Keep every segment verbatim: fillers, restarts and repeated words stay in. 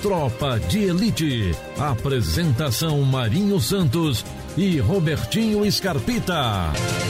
Tropa de Elite. Apresentação Marinho Santos e Robertinho Scarpita.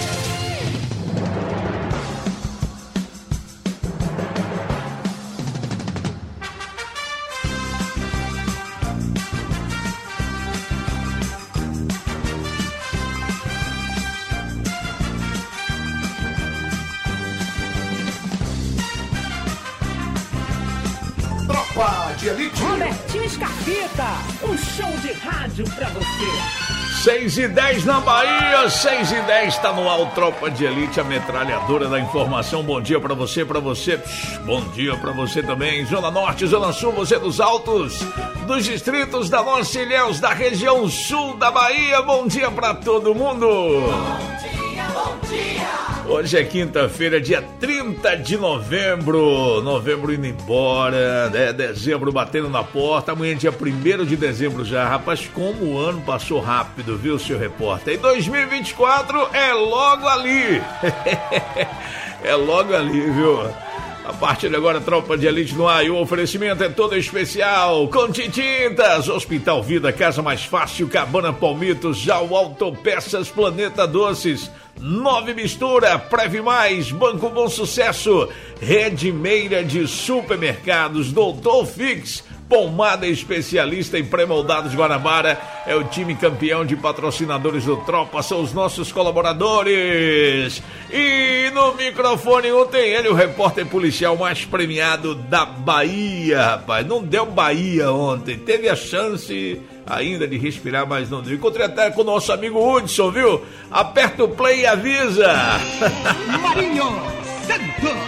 Robertinho Scarpita, um show de rádio pra você. seis e dez na Bahia, seis e dez, tá no ar, Tropa de Elite, a metralhadora da informação. Bom dia pra você, pra você, psh, bom dia pra você também. Zona Norte, Zona Sul, você dos altos, dos distritos da nossa Ilhéus, da região sul da Bahia. Bom dia pra todo mundo. Bom dia, bom dia. Hoje é quinta-feira, dia trinta de novembro, novembro indo embora, né? Dezembro batendo na porta, amanhã é dia primeiro de dezembro já. Rapaz, como o ano passou rápido, viu, seu repórter? E dois mil e vinte e quatro é logo ali, é logo ali, viu? A partir de agora, Tropa de Elite no ar, e o oferecimento é todo especial. Conte Tintas, Hospital Vida, Casa Mais Fácil, Cabana Palmitos, Jau Autopeças, Planeta Doces, Nove Mistura, Preve Mais, Banco Bom Sucesso, Rede Meira de Supermercados, Doutor Fix, Pomada Especialista em Pré-Moldados Guanabara, é o time campeão de patrocinadores do Tropa, são os nossos colaboradores. E no microfone ontem ele, o repórter policial mais premiado da Bahia, rapaz. Não deu Bahia ontem, teve a chance ainda de respirar, mas não deu. Encontrei até com o nosso amigo Hudson, viu? Aperta o play e avisa. Marinho Santos.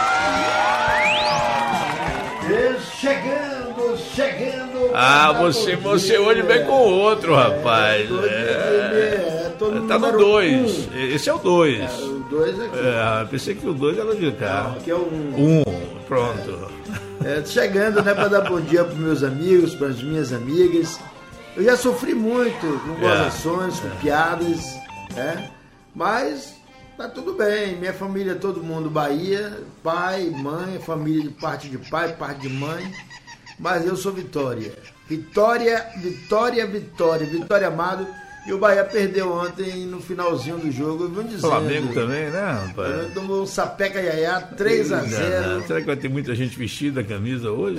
Chegando, chegando. Ah, você, você hoje vem com o outro, rapaz. É, é, é, tá no dois. Um. Esse é o dois. É, o dois aqui. É, pensei que o dois era de cá. Não, aqui é o um. Um, pronto. É, chegando, né, para dar bom dia para meus amigos, para as minhas amigas. Eu já sofri muito com gozações, com piadas, né? Mas tá tudo bem. Minha família, todo mundo Bahia, pai, mãe, família de parte de pai, parte de mãe. Mas eu sou Vitória. Vitória, Vitória, Vitória. Vitória Amado. E o Bahia perdeu ontem no finalzinho do jogo. Eu vim dizendo. Flamengo também, né, rapaz? Tomou um sapeca iaiá, três a zero. Será que vai ter muita gente vestida a camisa hoje?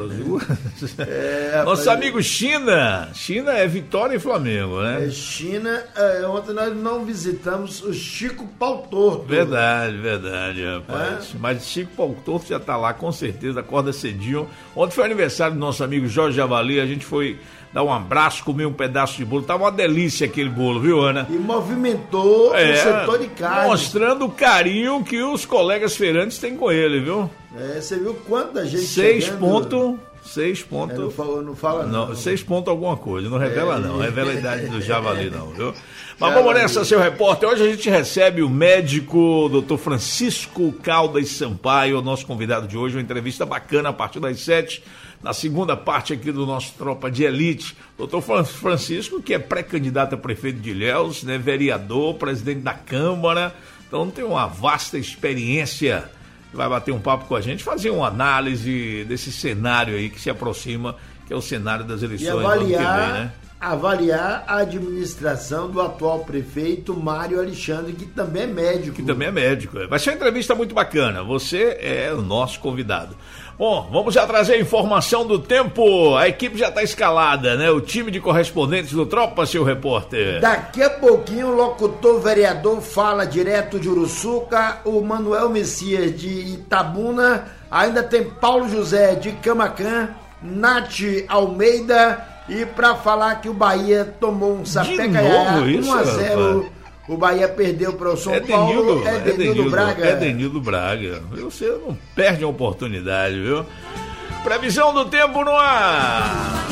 É, Nosso rapaz, amigo China. China é Vitória e Flamengo, né? É China. É, ontem nós não visitamos o Chico Pau Torto. Verdade, verdade, rapaz. É? Mas Chico Pau Torto já tá lá, com certeza, acorda cedinho. Ontem foi aniversário do nosso amigo Jorge Javali, a gente foi dar um abraço, comer um pedaço de bolo. Tava uma delícia aquele bolo, viu, Ana? E movimentou é, o setor de carne. Mostrando o carinho que os colegas feirantes têm com ele, viu? É, você viu quanta gente Seis chegando? ponto... Seis pontos. É, não fala, não, fala não. não. Seis pontos alguma coisa, não revela é, não, revela a idade do Javali não, viu? Mas Javali. Vamos nessa, seu repórter. Hoje a gente recebe o médico doutor Francisco Caldas Sampaio, o nosso convidado de hoje, uma entrevista bacana a partir das sete, na segunda parte aqui do nosso Tropa de Elite. doutor Francisco, que é pré-candidato a prefeito de Ilhéus, né, vereador, presidente da Câmara, então tem uma vasta experiência. Vai bater um papo com a gente, fazer uma análise desse cenário aí que se aproxima, que é o cenário das eleições do ano que vem, né? Avaliar a administração do atual prefeito Mário Alexandre, que também é médico. Que também é médico. Vai ser uma entrevista muito bacana. Você é o nosso convidado. Bom, vamos já trazer a informação do tempo. A equipe já está escalada, né? O time de correspondentes do Tropa, seu repórter. Daqui a pouquinho o locutor vereador fala direto de Uruçuca, o Manuel Messias de Itabuna, ainda tem Paulo José de Camacan, Nath Almeida, e para falar que o Bahia tomou um sapeca um a zero. O Bahia perdeu para o São Edenildo, Paulo. É Edenildo Braga. Edenildo Braga. Você não perde a oportunidade, viu? Previsão do tempo no ar.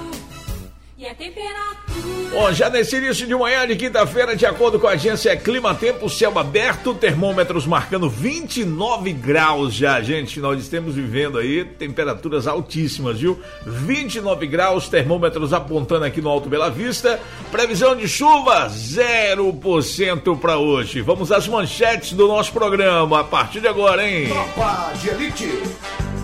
E a temperatura. Bom, já nesse início de manhã de quinta-feira, de acordo com a agência Clima Tempo, céu aberto, termômetros marcando vinte e nove graus já, gente. Nós estamos vivendo aí temperaturas altíssimas, viu? vinte e nove graus, termômetros apontando aqui no Alto Bela Vista. Previsão de chuva, zero por cento para hoje. Vamos às manchetes do nosso programa a partir de agora, hein? Tropa de Elite.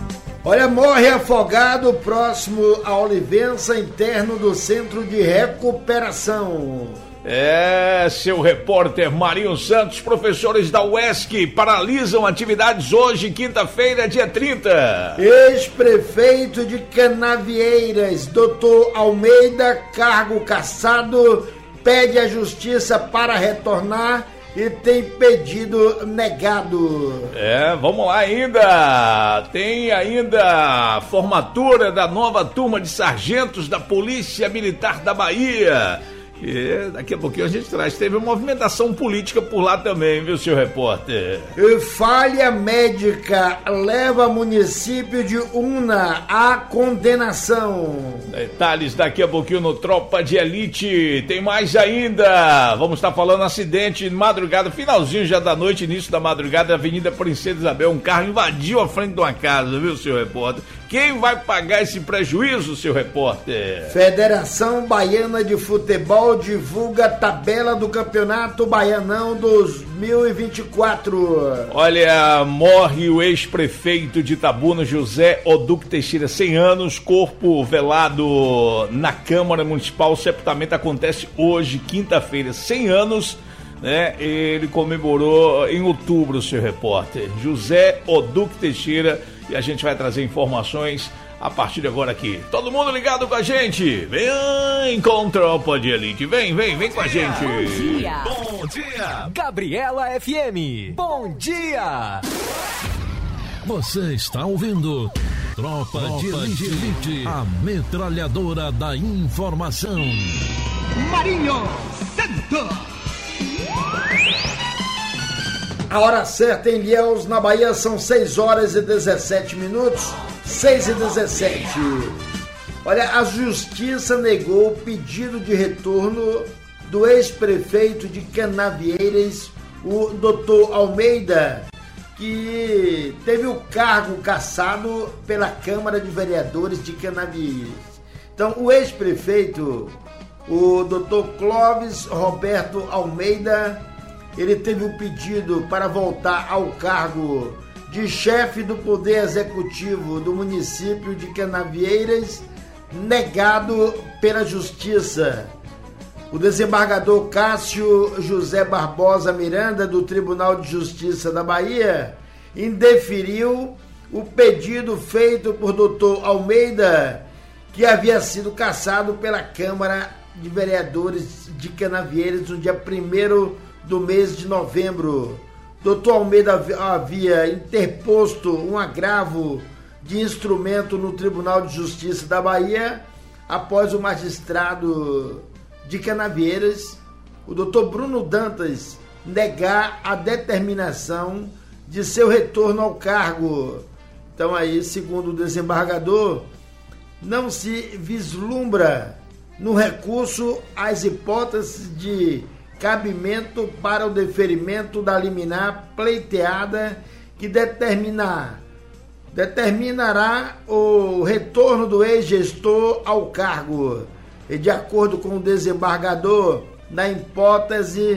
Olha, morre afogado próximo a Olivença, interno do Centro de Recuperação. É, seu repórter Marinho Santos. Professores da U E S C paralisam atividades hoje, quinta-feira, dia trinta. Ex-prefeito de Canavieiras, doutor Almeida, cargo cassado, pede à justiça para retornar e tem pedido negado. É, vamos lá ainda. Tem ainda a formatura da nova turma de sargentos da Polícia Militar da Bahia. E daqui a pouquinho a gente traz. Teve uma movimentação política por lá também, viu, seu repórter? E falha médica leva município de Una à condenação. Detalhes daqui a pouquinho no Tropa de Elite. Tem mais ainda. Vamos estar falando acidente madrugada, finalzinho já da noite, início da madrugada, Avenida Princesa Isabel. Um carro invadiu a frente de uma casa, viu, seu repórter? Quem vai pagar esse prejuízo, seu repórter? Federação Baiana de Futebol divulga a tabela do Campeonato Baianão dois mil e vinte e quatro. Olha, morre o ex-prefeito de Itabuna, José Oduque Teixeira, cem anos, corpo velado na Câmara Municipal. O sepultamento acontece hoje, quinta-feira, cem anos, né? Ele comemorou em outubro, seu repórter. José Oduque Teixeira. E a gente vai trazer informações a partir de agora aqui. Todo mundo ligado com a gente? Vem com Tropa de Elite. Vem, vem, vem com a gente. Bom dia. Bom dia. Gabriela F M. Bom dia. Você está ouvindo Tropa, Tropa de, Elite, de Elite, a metralhadora da informação. Marinho Santos. A hora certa em Ilhéus, na Bahia, são seis horas e dezessete minutos, seis e dezessete. Olha, a justiça negou o pedido de retorno do ex-prefeito de Canavieiras, o doutor Almeida, que teve o cargo cassado pela Câmara de Vereadores de Canavieiras. Então, o ex-prefeito, o doutor Clóvis Roberto Almeida, ele teve um pedido para voltar ao cargo de chefe do Poder Executivo do município de Canavieiras, negado pela Justiça. O desembargador Cássio José Barbosa Miranda, do Tribunal de Justiça da Bahia, indeferiu o pedido feito por doutor Almeida, que havia sido cassado pela Câmara de Vereadores de Canavieiras no dia primeiro do mês de novembro. doutor Almeida havia interposto um agravo de instrumento no Tribunal de Justiça da Bahia após o magistrado de Canavieiras, o doutor Bruno Dantas, negar a determinação de seu retorno ao cargo. Então aí, segundo o desembargador, não se vislumbra no recurso as hipóteses de cabimento para o deferimento da liminar pleiteada que determinar, determinará o retorno do ex-gestor ao cargo. E de acordo com o desembargador, na hipótese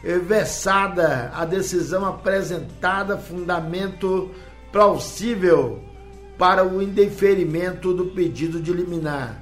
versada, a decisão apresentada fundamento plausível para o indeferimento do pedido de liminar,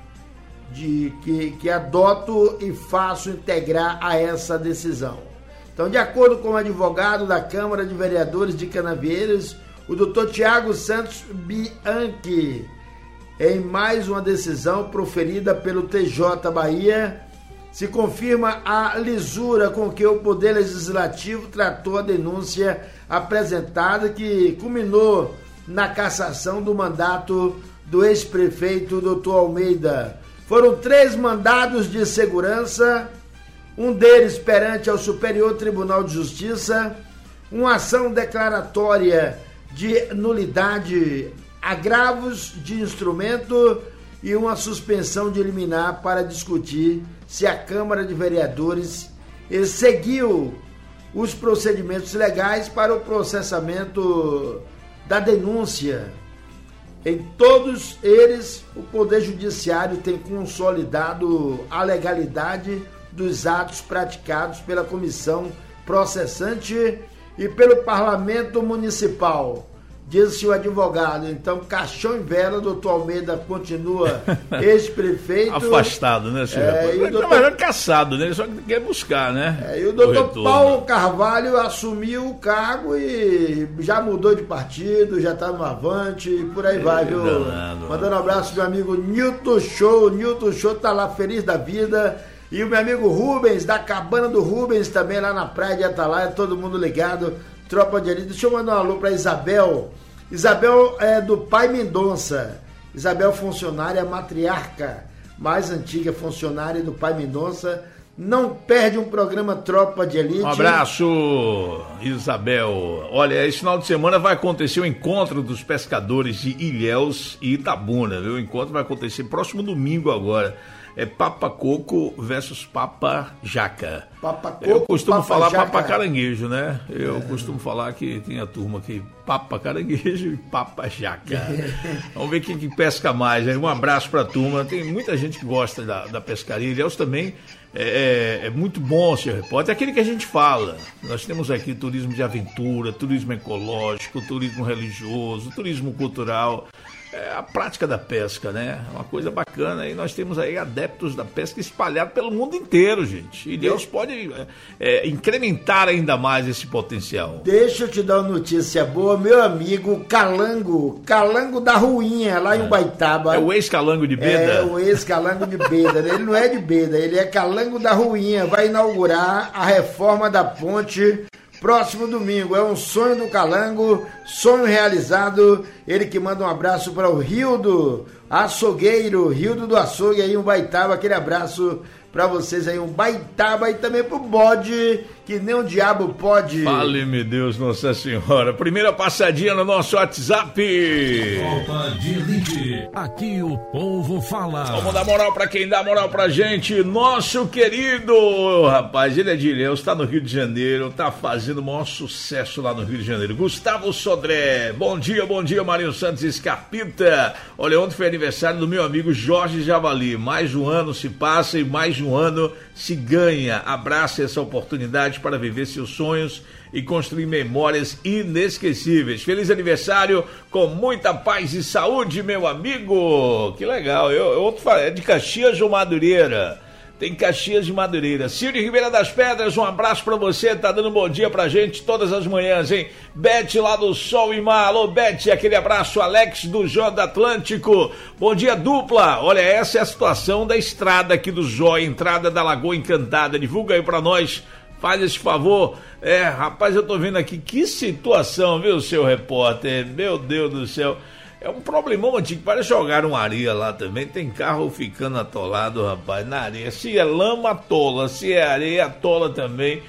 de que, que adoto e faço integrar a essa decisão. Então, de acordo com o advogado da Câmara de Vereadores de Canavieiras, o doutor Tiago Santos Bianchi, em mais uma decisão proferida pelo T J Bahia, se confirma a lisura com que o Poder Legislativo tratou a denúncia apresentada, que culminou na cassação do mandato do ex-prefeito doutor Almeida. Foram três mandados de segurança, um deles perante ao Superior Tribunal de Justiça, uma ação declaratória de nulidade, agravos de instrumento e uma suspensão de liminar para discutir se a Câmara de Vereadores seguiu os procedimentos legais para o processamento da denúncia. Em todos eles, o Poder Judiciário tem consolidado a legalidade dos atos praticados pela Comissão Processante e pelo Parlamento Municipal, Diz-se o advogado. Então, caixão em vela, doutor Almeida continua ex-prefeito. Afastado, né, senhor? É, e o doutor... Mas é caçado, né? Ele só quer buscar, né? É, e o doutor Paulo Carvalho assumiu o cargo e já mudou de partido, já tá no Avante e por aí vai, viu? Danado, mandando um abraço pro meu amigo Nilton Show. Nilton Show tá lá feliz da vida. E o meu amigo Rubens, da Cabana do Rubens, também lá na praia de Atalaia, todo mundo ligado. Tropa de Elite. Deixa eu mandar um alô pra Isabel. Isabel é do Pai Mendonça. Isabel, funcionária, matriarca mais antiga, funcionária do Pai Mendonça. Não perde um programa Tropa de Elite. Um abraço, Isabel. Olha, esse final de semana vai acontecer o encontro dos pescadores de Ilhéus e Itabuna, viu? O encontro vai acontecer próximo domingo agora. É Papa Coco versus Papa Jaca. Papa Coco, eu costumo Papa falar Jaca. Papa Caranguejo, né? Eu é. costumo falar que tem a turma aqui, Papa Caranguejo e Papa Jaca. Vamos ver quem que pesca mais. Um abraço pra turma. Tem muita gente que gosta da, da pescaria. Ilhéus também é, é, é muito bom, senhor repórter. É aquele que a gente fala. Nós temos aqui turismo de aventura, turismo ecológico, turismo religioso, turismo cultural. É a prática da pesca, né? É uma coisa bacana. E nós temos aí adeptos da pesca espalhados pelo mundo inteiro, gente. E Deus pode é, incrementar ainda mais esse potencial. Deixa eu te dar uma notícia boa. Meu amigo Calango, Calango da Ruinha, lá em Ubaitaba. É o ex-Calango de Beda? É o ex-Calango de Beda. Ele não é de Beda, ele é Calango da Ruinha. Vai inaugurar a reforma da ponte próximo domingo. É um sonho do Calango, sonho realizado. Ele que manda um abraço para o Rildo Açougueiro, Rildo do Açougue aí, um Baitaba, aquele abraço para vocês aí, um Baitaba, e também pro Bode, que nem o diabo pode. Fale-me Deus, Nossa Senhora. Primeira passadinha no nosso WhatsApp. Tropa de Elite, aqui o povo fala. Vamos dar moral pra quem dá moral pra gente. Nosso querido, rapaz, ele é de Ilhéus, tá no Rio de Janeiro, tá fazendo o maior sucesso lá no Rio de Janeiro. Gustavo Sodré, bom dia, bom dia, Marinho Santos Escapita. Olha, ontem foi aniversário do meu amigo Jorge Javali. Mais um ano se passa e mais um ano se ganha. Abraça essa oportunidade para viver seus sonhos e construir memórias inesquecíveis. Feliz aniversário, com muita paz e saúde, meu amigo. Que legal. Eu, eu outro é de Caxias ou Madureira? Tem Caxias de Madureira. Ciro de Ribeira das Pedras, um abraço pra você, tá dando um bom dia pra gente todas as manhãs, hein? Bete lá do Sol e Mar, alô Bete, aquele abraço. Alex do Joia Atlântico, bom dia dupla. Olha, essa é a situação da estrada aqui do Joia, entrada da Lagoa Encantada, divulga aí pra nós, faz esse favor. É, rapaz, eu tô vendo aqui, que situação, viu, seu repórter, meu Deus do céu. É um problemão antigo, parece jogar uma areia lá também, tem carro ficando atolado, rapaz, na areia. Se é lama, atola, se é areia, atola também.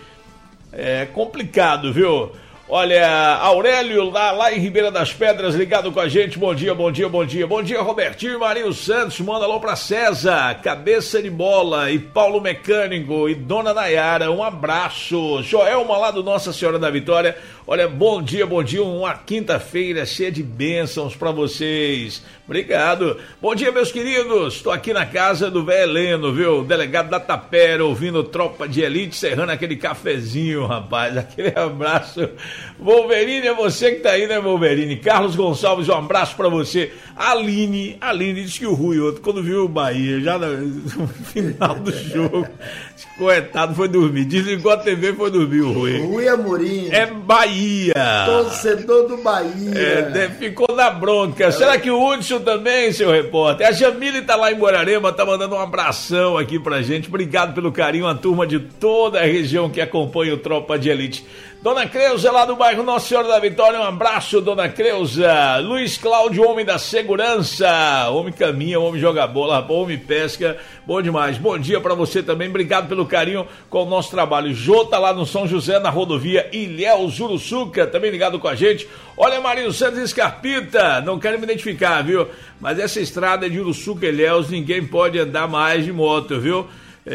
É complicado, viu? Olha, Aurélio lá, lá em Ribeira das Pedras, ligado com a gente, bom dia, bom dia, bom dia. Bom dia, Robertinho e Marinho Santos, manda alô pra César, Cabeça de Bola e Paulo Mecânico e Dona Nayara, um abraço. Joelma lá do Nossa Senhora da Vitória, olha, bom dia, bom dia, uma quinta-feira cheia de bênçãos pra vocês. Obrigado. Bom dia, meus queridos, tô aqui na casa do Vé Heleno, viu? Delegado da Tapera, ouvindo Tropa de Elite, serrando aquele cafezinho, rapaz, aquele abraço. Wolverine, é você que tá aí, né, Wolverine? Carlos Gonçalves, um abraço pra você. Aline, Aline disse que o Rui outro, quando viu o Bahia, já no final do jogo, coitado, foi dormir. Desligou a T V e foi dormir o Rui. Rui Amorim. É Bahia. Torcedor do Bahia. É, ficou na bronca. É. Será que o Hudson também, seu repórter? A Jamile tá lá em Guararema, tá mandando um abração aqui pra gente. Obrigado pelo carinho, a turma de toda a região que acompanha o Tropa de Elite. Dona Creuza, lá do bairro Nossa Senhora da Vitória, um abraço, Dona Creuza. Luiz Cláudio, homem da segurança, homem caminha, homem joga bola, homem pesca, bom demais. Bom dia pra você também, obrigado pelo carinho com o nosso trabalho. Jô tá lá no São José, na rodovia Ilhéus Uruçuca, também ligado com a gente. Olha, Marinho Santos Escarpita, não quero me identificar, viu? Mas essa estrada de Uruçuca Ilhéus, ninguém pode andar mais de moto, viu?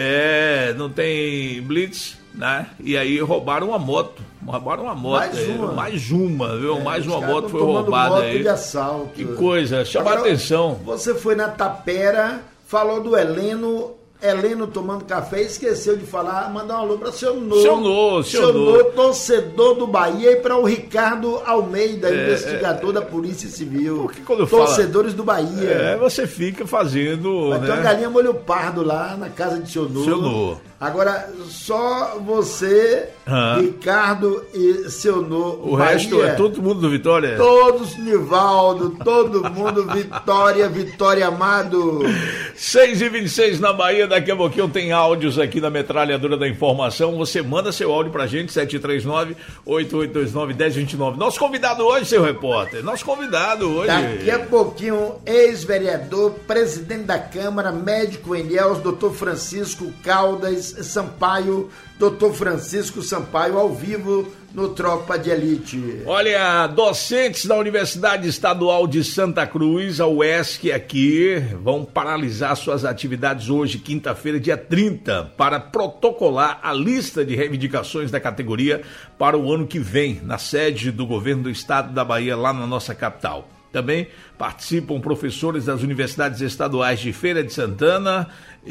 É, não tem blitz, né? E aí roubaram uma moto. Roubaram uma moto. Mais aí, uma. Mais uma, viu? É, mais uma moto foi roubada moto aí. De assalto. Que coisa, chama a atenção. Você foi na Tapera, falou do Heleno. Heleno tomando café, esqueceu de falar, mandar um alô para o seu Nô. Seu Nô, seu Nô, torcedor do Bahia, e para o Ricardo Almeida, é, investigador é, da Polícia Civil. Porque quando torcedores fala, do Bahia. É, você fica fazendo. Vai né? ter uma galinha molho pardo lá na casa de seu Nô. Seu Nô. Agora, só você, ah. Ricardo e seu Nô. O Bahia, resto é todo mundo do Vitória? Todos, Nivaldo, todo mundo, Vitória, Vitória Amado. seis e vinte e seis na Bahia, daqui a pouquinho tem áudios aqui na Metralhadora da Informação. Você manda seu áudio pra gente, sete três nove, oito oito dois nove, um zero dois nove. Nosso convidado hoje, seu repórter, nosso convidado hoje. Daqui a pouquinho, ex-vereador, presidente da Câmara, médico em Ilhéus, doutor Francisco Caldas Sampaio, doutor Francisco Sampaio, ao vivo no Tropa de Elite. Olha, docentes da Universidade Estadual de Santa Cruz, a U E S C aqui, vão paralisar suas atividades hoje, quinta-feira, dia trinta, para protocolar a lista de reivindicações da categoria para o ano que vem, na sede do governo do estado da Bahia, lá na nossa capital. Também participam professores das universidades estaduais de Feira de Santana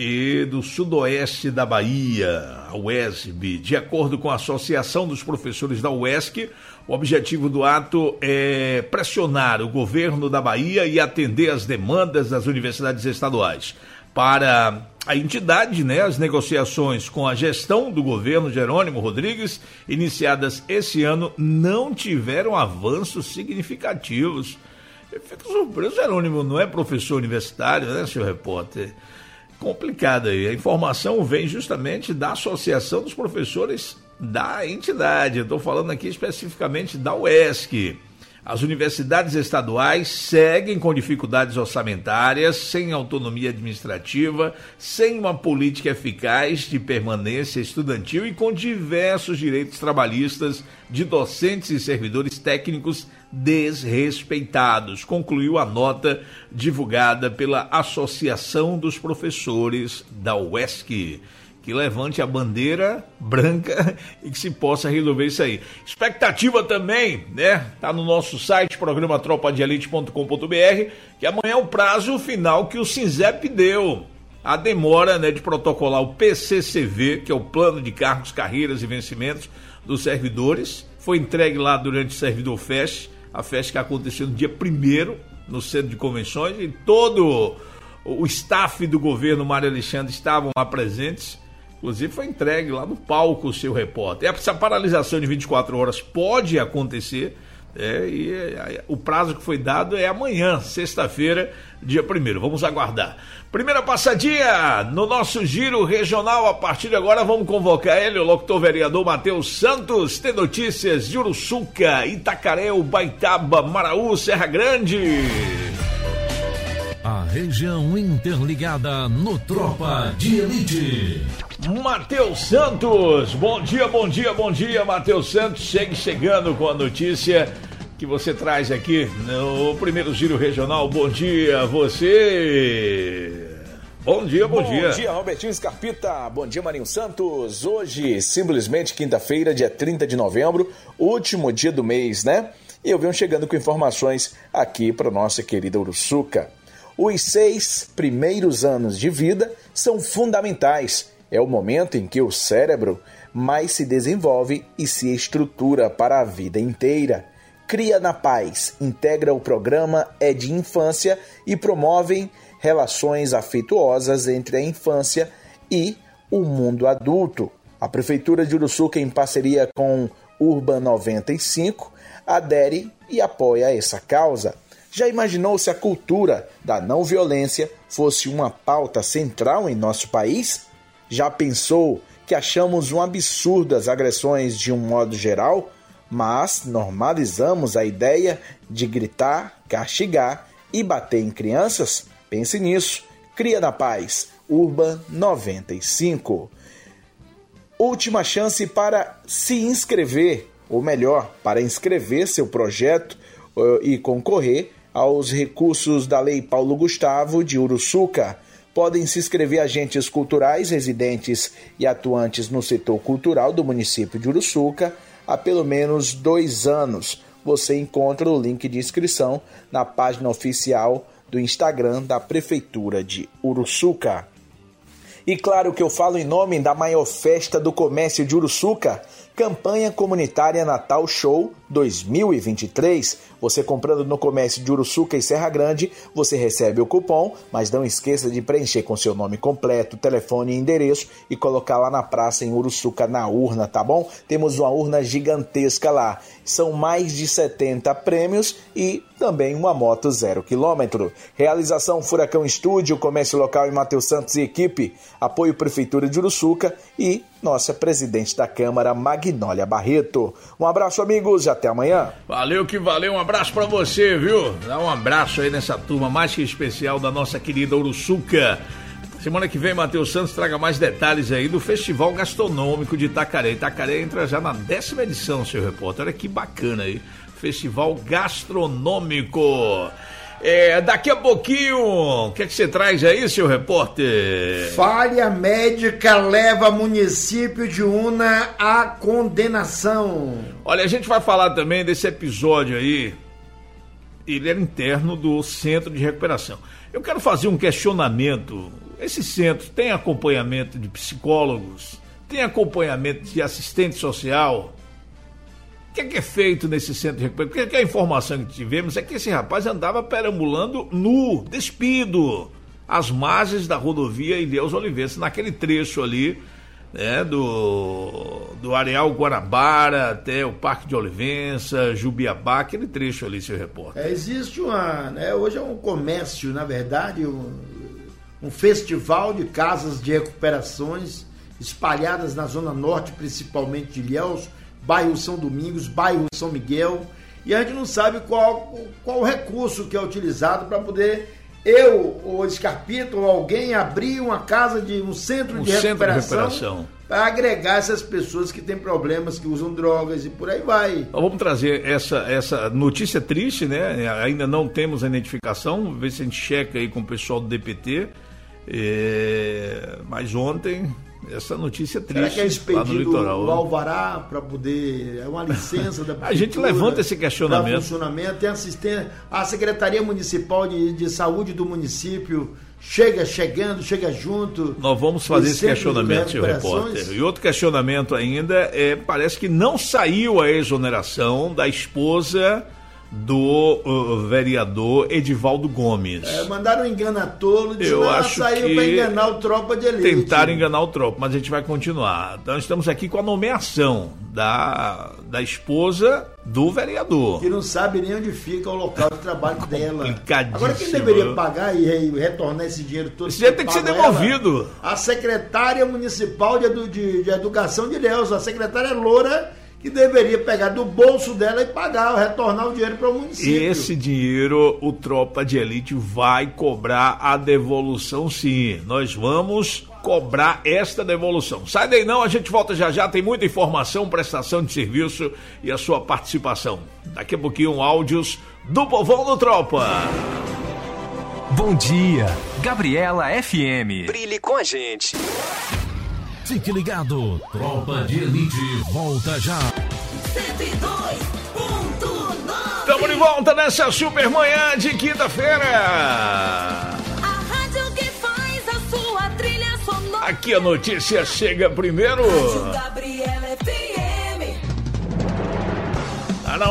e do sudoeste da Bahia, a U E S B. De acordo com a Associação dos Professores da U E S C, o objetivo do ato é pressionar o governo da Bahia e atender às demandas das universidades estaduais. Para a entidade, né, as negociações com a gestão do governo Jerônimo Rodrigues, iniciadas esse ano, não tiveram avanços significativos. Eu fico surpreso, Jerônimo não é professor universitário, né, seu repórter? Complicado aí. A informação vem justamente da Associação dos Professores da entidade. Eu estou falando aqui especificamente da U E S C. As universidades estaduais seguem com dificuldades orçamentárias, sem autonomia administrativa, sem uma política eficaz de permanência estudantil e com diversos direitos trabalhistas de docentes e servidores técnicos desrespeitados, concluiu a nota divulgada pela Associação dos Professores da U E S C. Que levante a bandeira branca e que se possa resolver isso aí. Expectativa também, né? Tá no nosso site, programa tropa de elite ponto com ponto b r, que amanhã é o prazo final que o SINZEP deu. A demora, né, de protocolar o P C C V, que é o Plano de Cargos, Carreiras e Vencimentos dos Servidores, foi entregue lá durante o Servidor Fest, a festa que aconteceu no dia primeiro, no Centro de Convenções, e todo o staff do governo Mário Alexandre estavam lá presentes. Inclusive foi entregue lá no palco o seu repórter. Essa paralisação de vinte e quatro horas pode acontecer, é, e é, o prazo que foi dado é amanhã, sexta-feira, dia primeiro. Vamos aguardar. Primeira passadinha no nosso giro regional. A partir de agora vamos convocar ele, o locutor vereador Matheus Santos. Tem notícias de Uruçuca, Itacaré, Baitaba, Maraú, Serra Grande. A região interligada no Tropa de Elite. Matheus Santos, bom dia, bom dia, bom dia, Matheus Santos, chegue chegando com a notícia que você traz aqui no primeiro giro regional. Bom dia, você. Bom dia, bom, bom dia. Bom dia, Robertinho Scarpita, bom dia, Marinho Santos. Hoje, simplesmente quinta-feira, dia trinta de novembro, último dia do mês, né? E eu venho chegando com informações aqui para nossa querida Uruçuca. Os seis primeiros anos de vida são fundamentais. É o momento em que o cérebro mais se desenvolve e se estrutura para a vida inteira. Cria na Paz integra o programa É de Infância e promovem relações afetuosas entre a infância e o mundo adulto. A Prefeitura de Uruçuca, em parceria com Urban noventa e cinco, adere e apoia essa causa. Já imaginou se a cultura da não violência fosse uma pauta central em nosso país? Já pensou que achamos um absurdo as agressões de um modo geral, mas normalizamos a ideia de gritar, castigar e bater em crianças? Pense nisso. Cria na Paz, Urban noventa e cinco. Última chance para se inscrever, ou melhor, para inscrever seu projeto uh, e concorrer aos recursos da Lei Paulo Gustavo de Uruçuca. Podem se inscrever agentes culturais residentes e atuantes no setor cultural do município de Uruçuca há pelo menos dois anos. Você encontra o link de inscrição na página oficial do Instagram da Prefeitura de Uruçuca. E claro que eu falo em nome da maior festa do comércio de Uruçuca, Campanha Comunitária Natal Show dois mil e vinte e três. Você comprando no comércio de Uruçuca e Serra Grande, você recebe o cupom, mas não esqueça de preencher com seu nome completo, telefone e endereço e colocar lá na praça em Uruçuca na urna, tá bom? Temos uma urna gigantesca lá. São mais de setenta prêmios e também uma moto zero quilômetro. Realização Furacão Estúdio, comércio local em Matheus Santos e equipe. Apoio Prefeitura de Uruçuca e nossa presidente da Câmara, Magnólia Barreto. Um abraço, amigos, e até amanhã. Valeu que valeu, um abraço pra você, viu? Dá um abraço aí nessa turma mais que especial da nossa querida Uruçuca. Semana que vem, Matheus Santos traga mais detalhes aí do Festival Gastronômico de Itacaré. Itacaré entra já na décima edição, seu repórter. Olha que bacana aí. Festival Gastronômico. É, daqui a pouquinho, o que é que você traz aí, seu repórter? Falha médica leva município de Una à condenação. Olha, a gente vai falar também desse episódio aí. Ele era interno do Centro de Recuperação. Eu quero fazer um questionamento. Esse centro tem acompanhamento de psicólogos? Tem acompanhamento de assistente social? O que é, que é feito nesse centro de recuperação? Porque a informação que tivemos é que esse rapaz andava perambulando nu, despido, às margens da rodovia Ilhéus Oliveira, naquele trecho ali, né, do, do Areal Guanabara até o Parque de Olivença, Jubiabá, aquele trecho ali, seu repórter. É, existe uma, né, hoje é um comércio, na verdade, um, um festival de casas de recuperações espalhadas na zona norte, principalmente de Ilhéus, bairro São Domingos, bairro São Miguel, e a gente não sabe qual, qual o recurso que é utilizado para poder eu, ou Scarpito, ou alguém abrir uma casa de um centro, um de, centro recuperação, de recuperação para agregar essas pessoas que têm problemas, que usam drogas e por aí vai. Nós vamos trazer essa, essa notícia triste, né? Ainda não temos a identificação, vamos ver se a gente checa aí com o pessoal do D P T, é... mas ontem... essa notícia triste. Será que é expedido lá no litoral, o alvará para poder... é uma licença da a gente levanta esse questionamento. Funcionamento, tem assistência, a Secretaria Municipal de, de Saúde do município chega chegando, chega junto. Nós vamos fazer esse questionamento, senhor repórter. E outro questionamento ainda é, parece que não saiu a exoneração da esposa do uh, vereador Edivaldo Gomes. É, mandaram um engano a tolo, disse, eu não, acho saiu que para enganar o tropa de elite. Tentaram enganar o tropa, mas a gente vai continuar. Então estamos aqui com a nomeação da, da esposa do vereador. Que não sabe nem onde fica o local de trabalho dela. Complicadíssimo. Agora quem deveria pagar e, e retornar esse dinheiro todo? Esse dinheiro tem que ser devolvido. Ela, a secretária municipal de, de, de educação de Ilhéus, a secretária Loura, que deveria pegar do bolso dela e pagar, retornar o dinheiro para o município. E esse dinheiro, o Tropa de Elite vai cobrar a devolução, sim. Nós vamos cobrar esta devolução. Sai daí não, a gente volta já já, tem muita informação, prestação de serviço e a sua participação. Daqui a pouquinho, áudios do Povão do Tropa. Bom dia, Gabriela F M. Brilhe com a gente. Fique ligado, Tropa de Elite volta já. cento e dois ponto nove. Estamos de volta nessa super manhã de quinta-feira. A rádio que faz a sua trilha sonora. Aqui a notícia chega primeiro. Rádio Gabriela F M. Tá na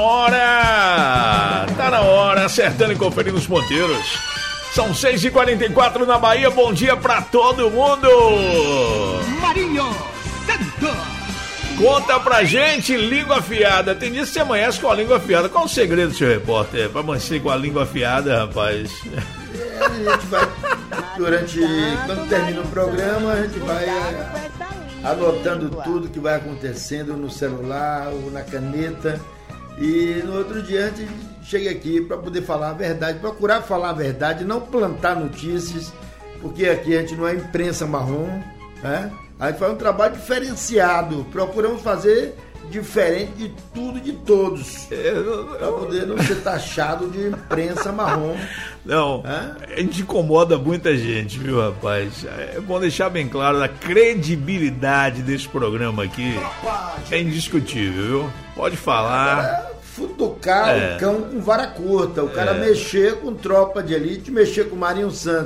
hora, tá na hora, acertando e conferindo os ponteiros. São seis e quarenta e quatro na Bahia, bom dia pra todo mundo! Marinho Santos. Conta pra gente, língua afiada. Tem dia que você amanhece com a língua afiada. Qual o segredo, seu repórter, pra amanhecer com a língua afiada, rapaz? É, a gente vai, durante, quando termina o programa, a gente vai anotando tudo que vai acontecendo no celular ou na caneta. E no outro dia a gente chega aqui para poder falar a verdade, procurar falar a verdade, não plantar notícias, porque aqui a gente não é imprensa marrom, né? A gente faz um trabalho diferenciado, procuramos fazer diferente de tudo e de todos, para poder não ser taxado de imprensa marrom. Não, Hã? a gente incomoda muita gente, viu, rapaz? É bom deixar bem claro, a credibilidade desse programa aqui é indiscutível, viu? Pode falar. Agora, futucar é. o cão com vara curta, o cara é. mexer com Tropa de Elite, mexer com Marinho Santos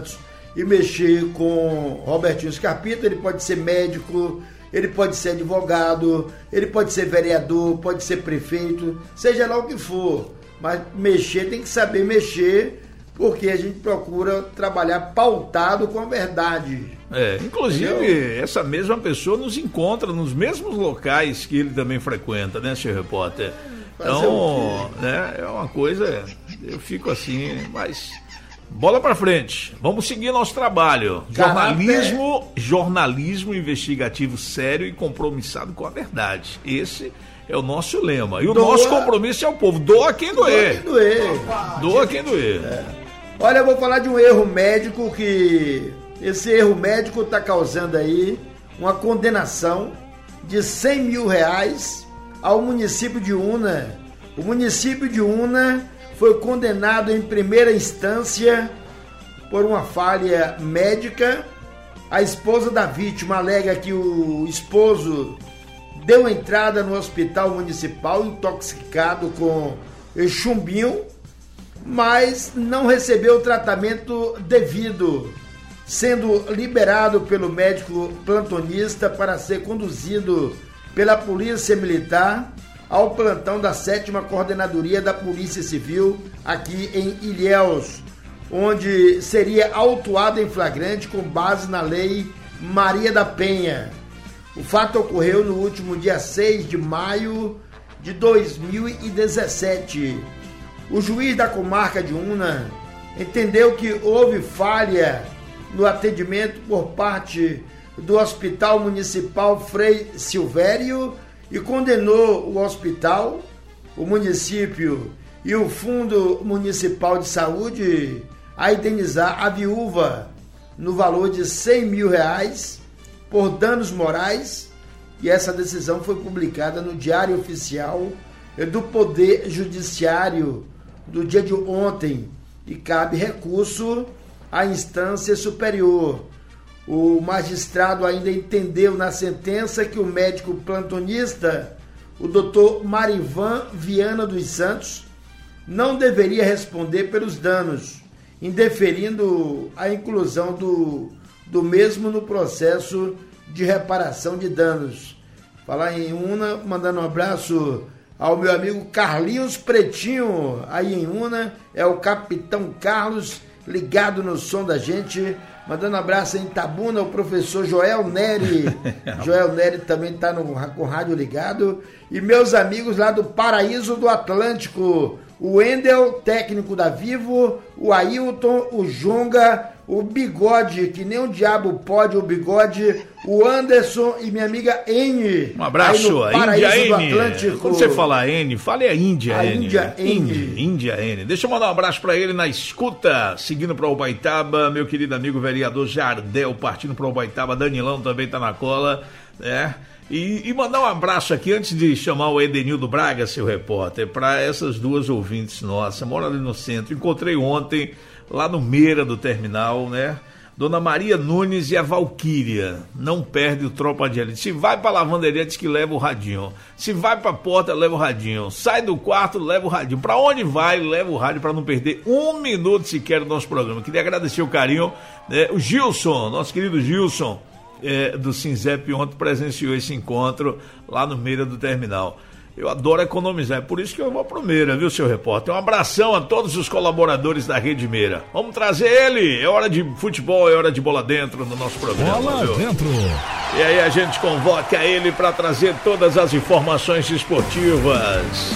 e mexer com Robertinho Scarpita. Ele pode ser médico, ele pode ser advogado, ele pode ser vereador, pode ser prefeito, seja lá o que for. Mas mexer tem que saber mexer, porque a gente procura trabalhar pautado com a verdade. É, inclusive, entendeu? Essa mesma pessoa nos encontra nos mesmos locais que ele também frequenta, né, senhor repórter? Então, né, é uma coisa, eu fico assim, mas bola pra frente, vamos seguir nosso trabalho. Jornalismo, jornalismo investigativo sério e compromissado com a verdade. Esse é o nosso lema. E o doa, nosso compromisso é o povo. Doa quem doer. Doa quem doer. Doa quem doer. É. Olha, eu vou falar de um erro médico que... Esse erro médico está causando aí uma condenação de cem mil reais ao município de Una. O município de Una foi condenado em primeira instância por uma falha médica. A esposa da vítima alega que o esposo deu entrada no hospital municipal intoxicado com chumbinho, mas não recebeu o tratamento devido, sendo liberado pelo médico plantonista para ser conduzido pela Polícia Militar ao plantão da sétima Coordenadoria da Polícia Civil aqui em Ilhéus, onde seria autuado em flagrante com base na Lei Maria da Penha. O fato ocorreu no último dia seis de maio de dois mil e dezessete. O juiz da comarca de Una entendeu que houve falha no atendimento por parte do Hospital Municipal Frei Silvério e condenou o hospital, o município e o Fundo Municipal de Saúde a indenizar a viúva no valor de cem mil reais por danos morais, e essa decisão foi publicada no Diário Oficial do Poder Judiciário do dia de ontem e cabe recurso à instância superior. O magistrado ainda entendeu na sentença que o médico plantonista, o doutor Marivan Viana dos Santos, não deveria responder pelos danos, indeferindo a inclusão do, do mesmo no processo de reparação de danos. Falar em Una, mandando um abraço ao meu amigo Carlinhos Pretinho, aí em Una, é o Capitão Carlos, ligado no som da gente, mandando um abraço em Itabuna, o professor Joel Neri, Joel Neri também está com o rádio ligado, e meus amigos lá do Paraíso do Atlântico, o Wendel, técnico da Vivo, o Ailton, o Jonga, o Bigode, que nem o diabo pode, o Bigode, o Anderson e minha amiga N. Um abraço, a Índia N. Quando você falar N, fale a Índia a N. Índia N. Índia, Índia N. Deixa eu mandar um abraço pra ele na escuta, seguindo pra Ubaitaba, meu querido amigo vereador Jardel, partindo pra Ubaitaba, Danilão também tá na cola, né? E, e mandar um abraço aqui, antes de chamar o Edenildo Braga, seu repórter, para essas duas ouvintes nossas, mora ali no centro. Encontrei ontem, lá no Meira do terminal, né? Dona Maria Nunes e a Valquíria. Não perde o Tropa de Elite. Se vai pra lavanderia, diz que leva o radinho. Se vai pra porta, leva o radinho. Sai do quarto, leva o radinho. Pra onde vai, leva o rádio pra não perder um minuto sequer do nosso programa. Queria agradecer o carinho, né? O Gilson, nosso querido Gilson, É, do Sinzep, ontem presenciou esse encontro lá no Meira do terminal. Eu adoro economizar, é por isso que eu vou pro Meira, viu, seu repórter? Um abração a todos os colaboradores da Rede Meira. Vamos trazer ele, é hora de futebol, é hora de bola dentro no nosso programa. Bola viu? dentro. E aí a gente convoca ele para trazer todas as informações esportivas.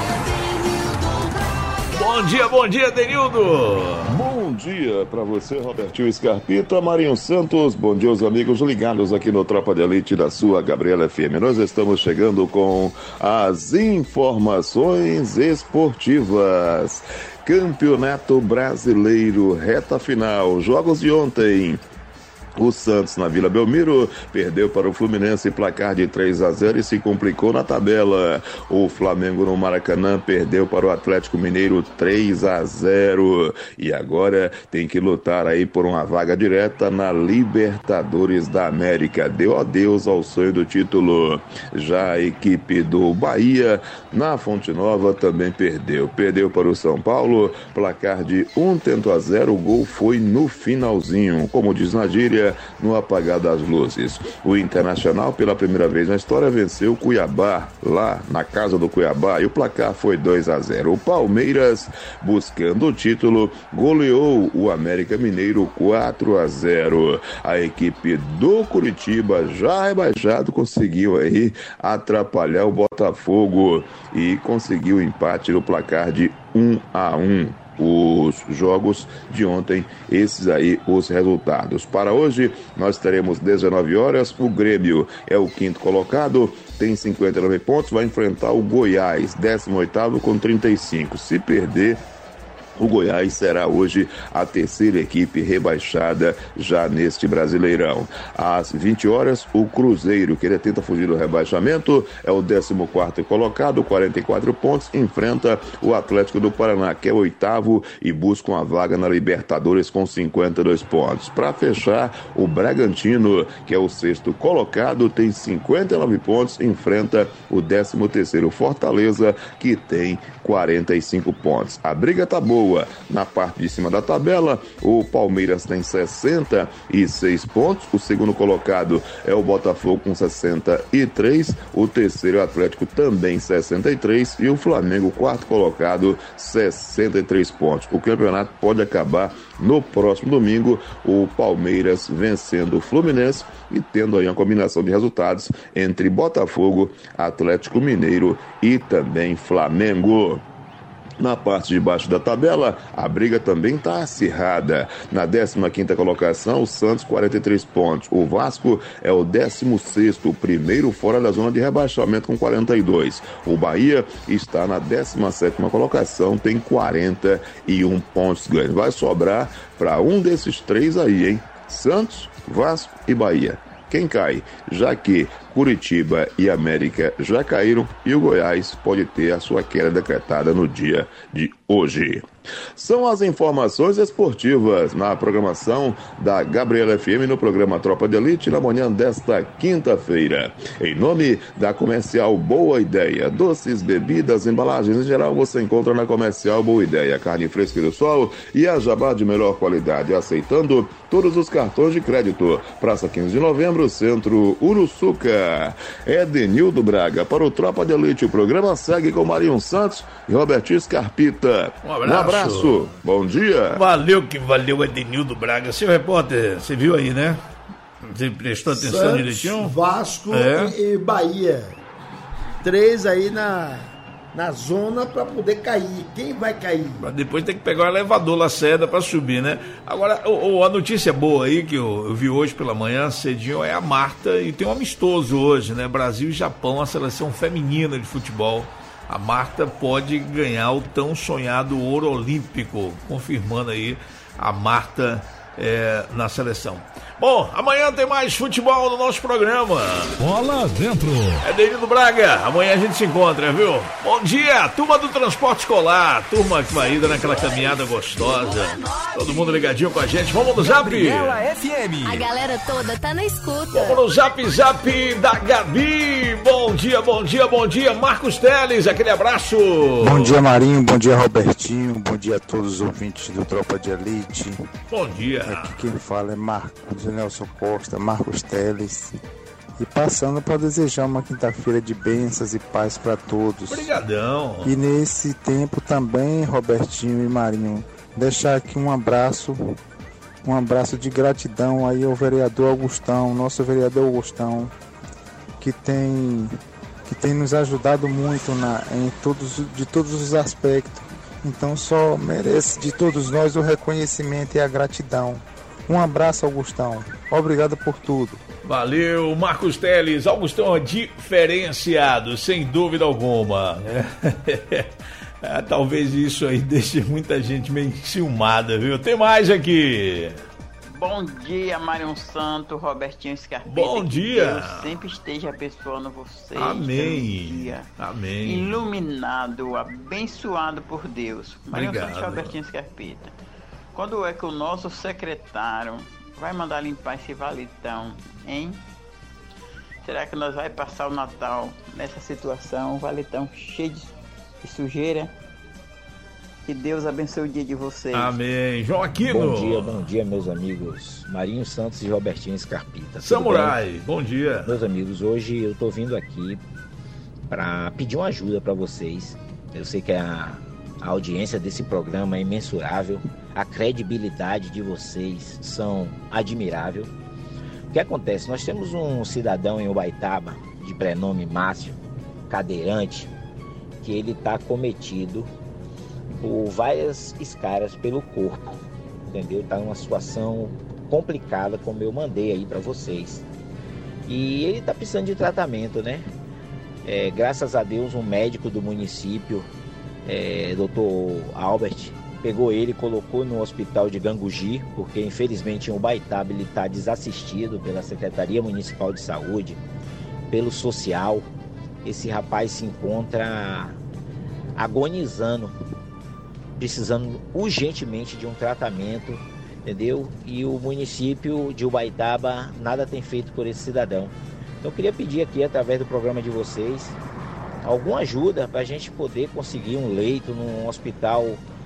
Bom dia, bom dia, Denildo. Bom dia para você, Robertinho Scarpita, Marinho Santos. Bom dia aos amigos ligados aqui no Tropa de Elite da sua Gabriela F M. Nós estamos chegando com as informações esportivas. Campeonato Brasileiro, reta final, jogos de ontem. O Santos, na Vila Belmiro, perdeu para o Fluminense placar de três a zero e se complicou na tabela. O Flamengo no Maracanã perdeu para o Atlético Mineiro três a zero e agora tem que lutar aí por uma vaga direta na Libertadores da América. Deu adeus ao sonho do título. Já a equipe do Bahia, na Fonte Nova, também perdeu. Perdeu para o São Paulo, placar de um tento a zero, o gol foi no finalzinho. Como diz na gíria, no apagar das luzes. O Internacional, pela primeira vez na história, venceu o Cuiabá, lá na casa do Cuiabá, e o placar foi dois a zero. O Palmeiras, buscando o título, goleou o América Mineiro quatro a zero. A equipe do Curitiba, já rebaixado, conseguiu aí atrapalhar o Botafogo e conseguiu o empate no placar de um a um. Os jogos de ontem, esses aí os resultados. Para hoje nós teremos dezenove horas, o Grêmio é o quinto colocado, tem cinquenta e nove pontos, vai enfrentar o Goiás, décimo oitavo com trinta e cinco. Se perder, o Goiás será hoje a terceira equipe rebaixada já neste Brasileirão. Às vinte horas, o Cruzeiro, que ele tenta fugir do rebaixamento, é o décimo quarto colocado, quarenta e quatro pontos, enfrenta o Atlético do Paraná, que é o oitavo e busca uma vaga na Libertadores com cinquenta e dois pontos. Para fechar, o Bragantino, que é o sexto colocado, tem cinquenta e nove pontos, enfrenta o décimo terceiro Fortaleza, que tem quarenta e cinco pontos. A briga tá boa. Na parte de cima da tabela, o Palmeiras tem sessenta e seis pontos, o segundo colocado é o Botafogo com sessenta e três, o terceiro Atlético também sessenta e três e o Flamengo, quarto colocado, sessenta e três pontos. O campeonato pode acabar no próximo domingo, o Palmeiras vencendo o Fluminense e tendo aí uma combinação de resultados entre Botafogo, Atlético Mineiro e também Flamengo. Na parte de baixo da tabela, a briga também está acirrada. Na décima quinta colocação, o Santos, quarenta e três pontos. O Vasco é o décimo sexto, o primeiro fora da zona de rebaixamento com quarenta e dois. O Bahia está na décima sétima colocação, tem quarenta e um pontos ganhos. Vai sobrar para um desses três aí, hein? Santos, Vasco e Bahia. Quem cai? Já que Curitiba e América já caíram e o Goiás pode ter a sua queda decretada no dia de hoje. São as informações esportivas na programação da Gabriela F M no programa Tropa de Elite na manhã desta quinta-feira. Em nome da Comercial Boa Ideia, doces, bebidas, embalagens em geral você encontra na Comercial Boa Ideia, carne fresca do sol e a jabá de melhor qualidade, aceitando todos os cartões de crédito. Praça quinze de novembro, Centro Uruçuca. Edenildo Braga para o Tropa de Elite. O programa segue com Marinho Santos e Robertinho Scarpita. Um abraço. Um abraço. Bom dia. Valeu que valeu, Edenildo Braga. Seu repórter, você viu aí, né? Você prestou atenção Santos, direitinho? Vasco é. e, e Bahia. Três aí na, na zona para poder cair. Quem vai cair? Mas depois tem que pegar o elevador Lacerda para subir, né? Agora, o, o, a notícia boa aí que eu, eu vi hoje pela manhã, cedinho, é a Marta, e tem um amistoso hoje, né? Brasil e Japão, a seleção feminina de futebol. A Marta pode ganhar o tão sonhado ouro olímpico, confirmando aí a Marta é, na seleção. Bom, amanhã tem mais futebol no nosso programa. Bola dentro. É Denildo Braga, amanhã a gente se encontra, viu? Bom dia, turma do transporte escolar, turma que vai indo naquela caminhada gostosa. Todo mundo ligadinho com a gente, vamos no Zap. Gabriela F M. A galera toda tá na escuta. Vamos no Zap Zap da Gabi. Bom dia, bom dia, bom dia, Marcos Teles, aquele abraço. Bom dia, Marinho, bom dia, Robertinho, bom dia a todos os ouvintes do Tropa de Elite. Bom dia. Aqui quem fala é Marcos Nelson Costa, Marcos Teles, e passando para desejar uma quinta-feira de bênçãos e paz para todos. Obrigadão. E nesse tempo também, Robertinho e Marinho, deixar aqui um abraço, um abraço de gratidão aí ao vereador Augustão, nosso vereador Augustão, que tem, que tem nos ajudado muito na, em todos, de todos os aspectos. Então só merece de todos nós o reconhecimento e a gratidão. Um abraço, Augustão. Obrigado por tudo. Valeu, Marcos Teles. Augustão é diferenciado, sem dúvida alguma. É, talvez isso aí deixe muita gente meio enciumada, viu? Tem mais aqui. Bom dia, Mário Santo, Robertinho Scarpeta. Bom dia. Deus sempre esteja abençoando vocês. Amém. Dia. Amém. Iluminado, abençoado por Deus. Mário Obrigado. Santo, Robertinho Scarpeta. Quando é que o nosso secretário vai mandar limpar esse valitão, hein? Será que nós vai passar o Natal nessa situação, um valitão cheio de, de sujeira? Que Deus abençoe o dia de vocês. Amém. João Aquino. Bom dia, bom dia, meus amigos. Marinho Santos e Robertinho Scarpita. Samurai, bom dia. Meus amigos, hoje eu tô vindo aqui para pedir uma ajuda para vocês. Eu sei que a, a audiência desse programa é imensurável. A credibilidade de vocês são admirável. O que acontece? Nós temos um cidadão em Ubaitaba, de prenome Márcio, cadeirante, que ele está cometido por várias escaras pelo corpo, entendeu? Está numa situação complicada, como eu mandei aí para vocês. E ele está precisando de tratamento, né? É, graças a Deus, um médico do município, é, doutor Albert, pegou ele e colocou no hospital de Gangugi, porque infelizmente em Ubaitaba ele está desassistido pela Secretaria Municipal de Saúde, pelo social. Esse rapaz se encontra agonizando, precisando urgentemente de um tratamento, entendeu? E o município de Ubaitaba nada tem feito por esse cidadão. Então eu queria pedir aqui, através do programa de vocês, alguma ajuda para a gente poder conseguir um leito num hospital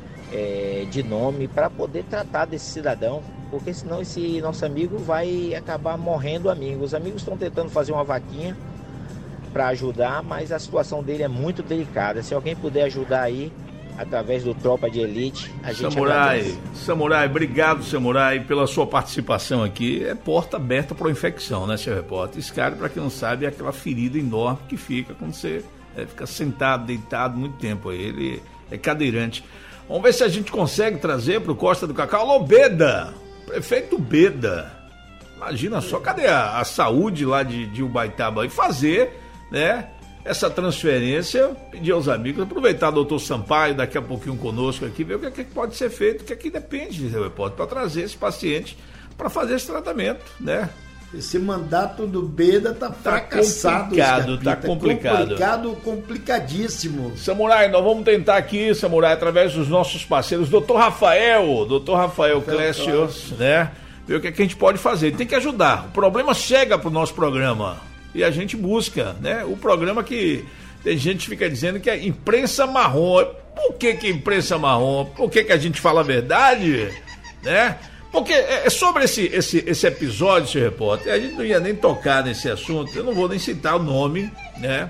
é, de nome para poder tratar desse cidadão, porque senão esse nosso amigo vai acabar morrendo amigo. Os amigos estão tentando fazer uma vaquinha para ajudar, mas a situação dele é muito delicada. Se alguém puder ajudar aí, através do Tropa de Elite, a gente Samurai, agradece. Samurai, obrigado, Samurai, pela sua participação aqui. É porta aberta para infecção, né, seu repórter? Escare, para quem não sabe, é aquela ferida enorme que fica quando você é, fica sentado, deitado muito tempo. Ele é cadeirante. Vamos ver se a gente consegue trazer para o Costa do Cacau. Alô, Beda, prefeito Beda. Imagina só, cadê a, a saúde lá de, de Ubaitaba? E fazer, né, essa transferência, pedir aos amigos, aproveitar o doutor Sampaio daqui a pouquinho conosco aqui, ver o que, é que pode ser feito, o que aqui depende, seu repórter, para trazer esse paciente para fazer esse tratamento, né? Esse mandato do Beda tá, tá fracassado. Complicado, tá complicado. Complicado, complicadíssimo. Samurai, nós vamos tentar aqui, Samurai, através dos nossos parceiros, doutor Rafael, doutor Rafael Clécio, né? Ver o que, é que a gente pode fazer. Tem que ajudar. O problema chega pro nosso programa. E a gente busca, né? O programa que tem gente que fica dizendo que é imprensa marrom. Por que que é imprensa marrom? Por que que a gente fala a verdade? Né? Porque é sobre esse, esse, esse episódio, seu repórter, a gente não ia nem tocar nesse assunto, eu não vou nem citar o nome, né?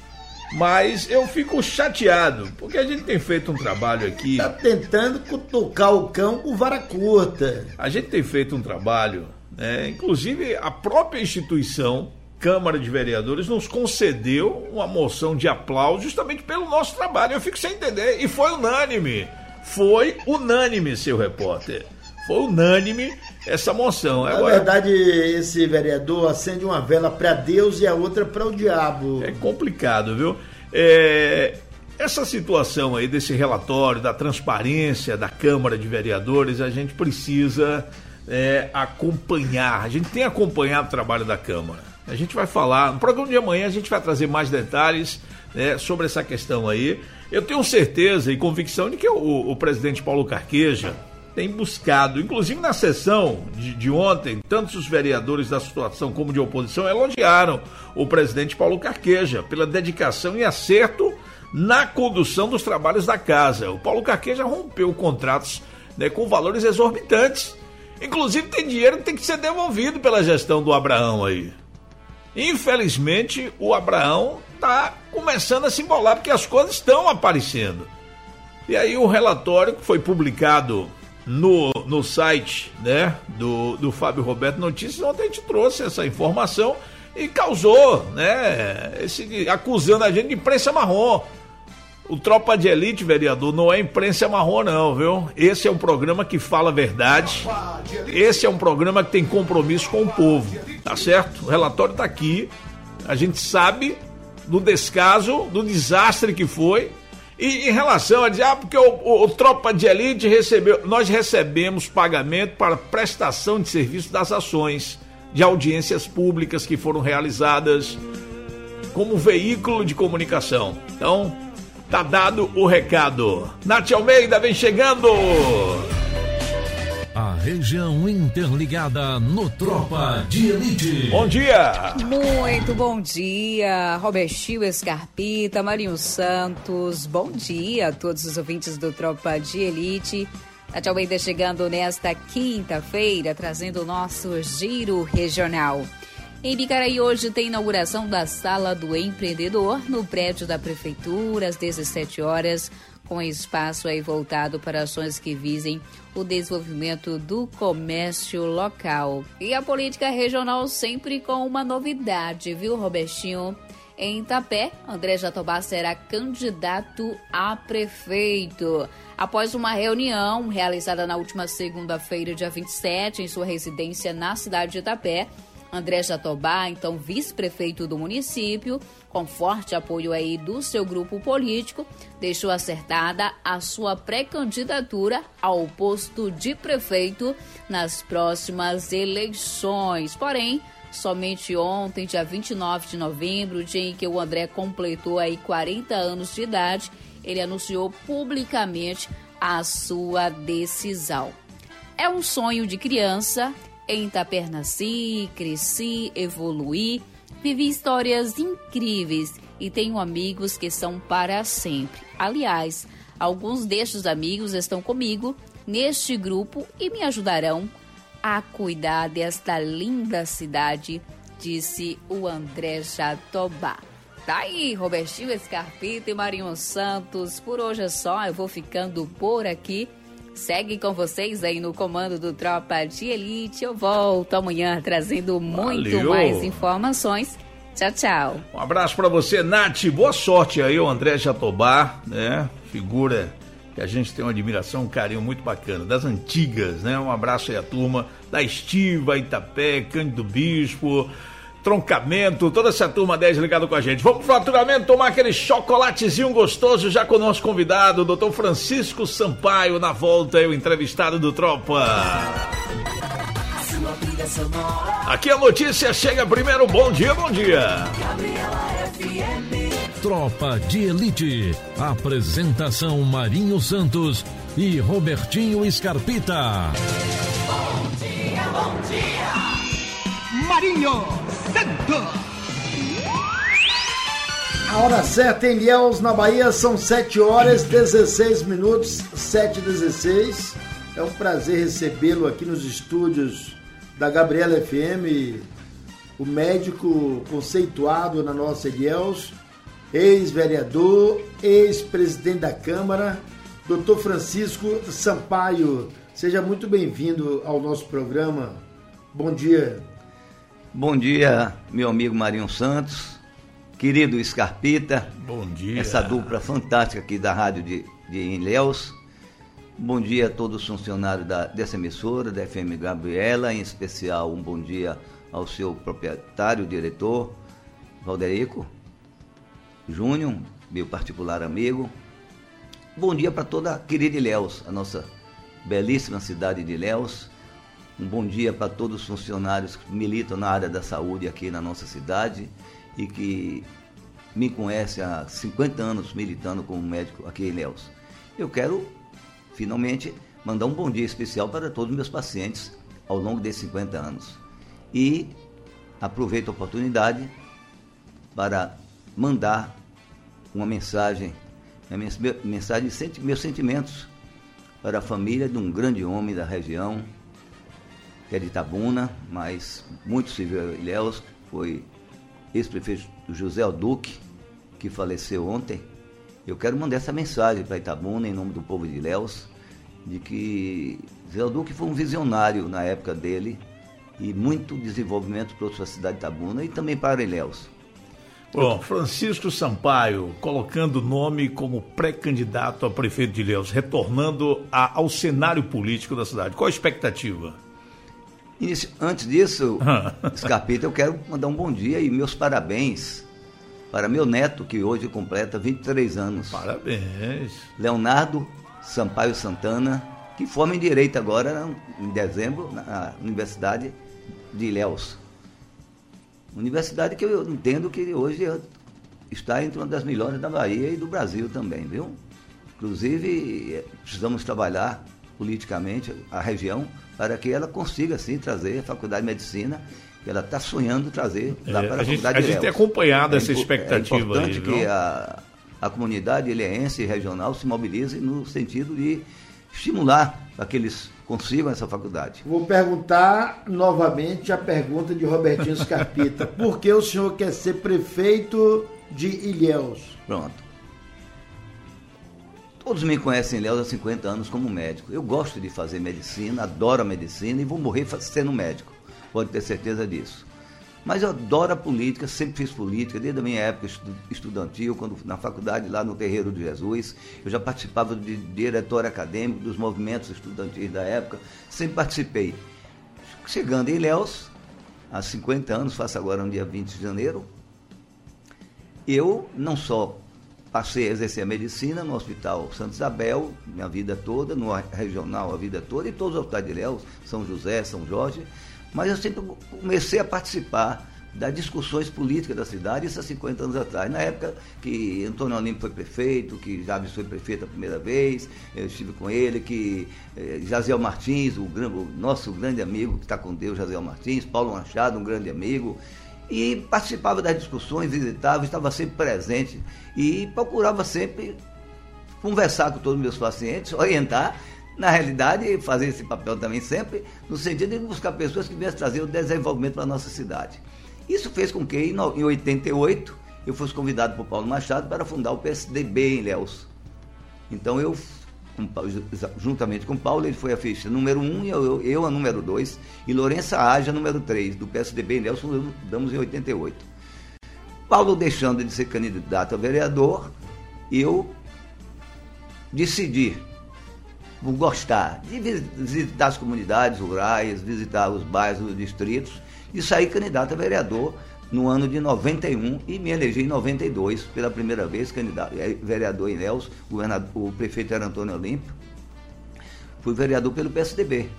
Mas eu fico chateado, porque a gente tem feito um trabalho aqui... Tá tentando cutucar o cão com vara curta. A gente tem feito um trabalho, né? Inclusive a própria instituição... Câmara de Vereadores nos concedeu uma moção de aplauso justamente pelo nosso trabalho. Eu fico sem entender. E foi unânime. Foi unânime, seu repórter. Foi unânime essa moção. Na Agora, verdade, esse vereador acende uma vela para Deus e a outra para o diabo. É complicado, viu? É... Essa situação aí desse relatório, da transparência da Câmara de Vereadores, a gente precisa é, acompanhar. A gente tem acompanhado o trabalho da Câmara. A gente vai falar, no programa de amanhã a gente vai trazer mais detalhes, né, sobre essa questão aí. Eu tenho certeza e convicção de que o, o presidente Paulo Carqueja tem buscado, inclusive na sessão de, de ontem, tanto os vereadores da situação como de oposição elogiaram o presidente Paulo Carqueja pela dedicação e acerto na condução dos trabalhos da casa. O Paulo Carqueja rompeu contratos, né, com valores exorbitantes. Inclusive tem dinheiro que tem que ser devolvido pela gestão do Abraão aí. Infelizmente, o Abraão está começando a se embolar, porque as coisas estão aparecendo. E aí o relatório que foi publicado no, no site, né, do, do Fábio Roberto Notícias, ontem a gente trouxe essa informação e causou, né, esse, acusando a gente de imprensa marrom. O Tropa de Elite, vereador, não é imprensa marrom não, viu? Esse é um programa que fala a verdade. Esse é um programa que tem compromisso com o povo, tá certo? O relatório tá aqui. A gente sabe do descaso, do desastre que foi. E em relação a dizer, ah, porque o, o, o Tropa de Elite recebeu, nós recebemos pagamento para prestação de serviço das ações de audiências públicas que foram realizadas como veículo de comunicação. Então, tá dado o recado. Nath Almeida vem chegando. A região interligada no Tropa de Elite. Bom dia. Muito bom dia, Robertinho Scarpita, Marinho Santos. Bom dia a todos os ouvintes do Tropa de Elite. Nath Almeida chegando nesta quinta-feira, trazendo o nosso giro regional. Em Bicaraí hoje tem inauguração da Sala do Empreendedor no prédio da Prefeitura às dezessete horas, com espaço aí voltado para ações que visem o desenvolvimento do comércio local. E a política regional sempre com uma novidade, viu, Robertinho? Em Itapé, André Jatobá será candidato a prefeito. Após uma reunião realizada na última segunda-feira, dia vinte e sete, em sua residência na cidade de Itapé, André Jatobá, então vice-prefeito do município, com forte apoio aí do seu grupo político, deixou acertada a sua pré-candidatura ao posto de prefeito nas próximas eleições. Porém, somente ontem, dia vinte e nove de novembro, dia em que o André completou aí quarenta anos de idade, ele anunciou publicamente a sua decisão. É um sonho de criança. Em Itapé nasci, cresci, evoluí, vivi histórias incríveis e tenho amigos que são para sempre. Aliás, alguns destes amigos estão comigo neste grupo e me ajudarão a cuidar desta linda cidade, disse o André Jatobá. Tá aí, Robertinho Scarpita e Marinho Santos. Por hoje é só, eu vou ficando por aqui. Segue com vocês aí no comando do Tropa de Elite. Eu volto amanhã trazendo muito Valeu. mais informações. Tchau, tchau. Um abraço pra você, Nath. Boa sorte aí, o André Jatobá, né? Figura que a gente tem uma admiração, um carinho muito bacana, das antigas, né? Um abraço aí à turma da Estiva, Itapé, Cândido Bispo, Troncamento, toda essa turma dez ligada com a gente. Vamos pro faturamento, tomar aquele chocolatezinho gostoso já com o nosso convidado, o doutor Francisco Sampaio, na volta, o entrevistado do Tropa. Aqui a notícia chega primeiro. Bom dia, bom dia. Tropa de Elite. Apresentação Marinho Santos e Robertinho Scarpita. Bom dia, bom dia. Marinho Santos. A hora certa em Ilhéus, na Bahia, são sete horas e dezesseis minutos, sete e dezesseis. É um prazer recebê-lo aqui nos estúdios da Gabriela F M, o médico conceituado na nossa Ilhéus, ex-vereador, ex-presidente da Câmara, doutor Francisco Sampaio. Seja muito bem-vindo ao nosso programa. Bom dia. Bom dia, meu amigo Marinho Santos, querido Scarpita. Bom dia. Essa dupla fantástica aqui da rádio de, de Ilhéus. Bom dia a todos os funcionários da, dessa emissora, da F M Gabriela, em especial um bom dia ao seu proprietário, diretor, Valderico Júnior, meu particular amigo. Bom dia para toda a querida Ilhéus, a nossa belíssima cidade de Ilhéus. Um bom dia para todos os funcionários que militam na área da saúde aqui na nossa cidade e que me conhecem há cinquenta anos militando como médico aqui em Ilhéus. Eu quero, finalmente, mandar um bom dia especial para todos os meus pacientes ao longo desses cinquenta anos. E aproveito a oportunidade para mandar uma mensagem, uma mensagem de meus sentimentos para a família de um grande homem da região, que é de Itabuna, mas muito civil em Ilhéus, foi ex-prefeito José Alduque, que faleceu ontem. Eu quero mandar essa mensagem para Itabuna, em nome do povo de Ilhéus, de que José Alduque foi um visionário na época dele e muito desenvolvimento para a sua cidade de Itabuna e também para Ilhéus. Bom, Francisco Sampaio, colocando o nome como pré-candidato a prefeito de Ilhéus, retornando a, ao cenário político da cidade. Qual a expectativa? Isso, antes disso, Scarpita, eu quero mandar um bom dia e meus parabéns para meu neto, que hoje completa vinte e três anos. Parabéns. Leonardo Sampaio Santana, que forma em Direito agora, em dezembro, na Universidade de Ilhéus. Universidade que eu entendo que hoje está entre uma das melhores da Bahia e do Brasil também, viu? Inclusive, precisamos trabalhar politicamente a região para que ela consiga, sim, trazer a Faculdade de Medicina, que ela está sonhando trazer lá é, para a, a gente, Faculdade a de gente tem Ilhéus. acompanhado É essa impo- expectativa. É importante aí, que viu? a, a comunidade ilhéense e regional se mobilize no sentido de estimular para que eles consigam essa faculdade. Vou perguntar novamente a pergunta de Robertinho Scarpita. Por que o senhor quer ser prefeito de Ilhéus? Pronto. Todos me conhecem em Ilhéus há cinquenta anos como médico. Eu gosto de fazer medicina, adoro a medicina e vou morrer sendo médico. Pode ter certeza disso. Mas eu adoro a política, sempre fiz política, desde a minha época estudantil, quando na faculdade, lá no Terreiro de Jesus, eu já participava de diretório acadêmico, dos movimentos estudantis da época, sempre participei. Chegando em Ilhéus, há cinquenta anos, faço agora no dia vinte de janeiro, eu não só passei a exercer a medicina no Hospital Santa Isabel, minha vida toda, no regional a vida toda, e todos os hospitais de Ilhéus, São José, São Jorge, mas eu sempre comecei a participar das discussões políticas da cidade, isso há cinquenta anos atrás, na época que Antônio Olímpio foi prefeito, que Jabes foi prefeito a primeira vez, eu estive com ele, que eh, Jaziel Martins, o, o nosso grande amigo que está com Deus, Jaziel Martins, Paulo Machado, um grande amigo, e participava das discussões, visitava, estava sempre presente e procurava sempre conversar com todos os meus pacientes, orientar, na realidade, fazer esse papel também sempre, no sentido de buscar pessoas que viessem trazer o desenvolvimento para a nossa cidade. Isso fez com que, em oitenta e oito, eu fosse convidado por Paulo Machado para fundar o P S D B em Ilhéus. Então, eu, juntamente com Paulo, ele foi a ficha número um e eu, eu a número dois, e Lourença Ágia, número três, do P S D B em Ilhéus, fundamos em oitenta e oito. Paulo deixando de ser candidato a vereador, eu decidi por gostar de visitar as comunidades rurais, visitar os bairros, os distritos, e sair candidato a vereador no ano de noventa e um e me elegi em noventa e dois, pela primeira vez, candidato, vereador em Ilhéus, o prefeito era Antônio Olímpio, fui vereador pelo P S D B.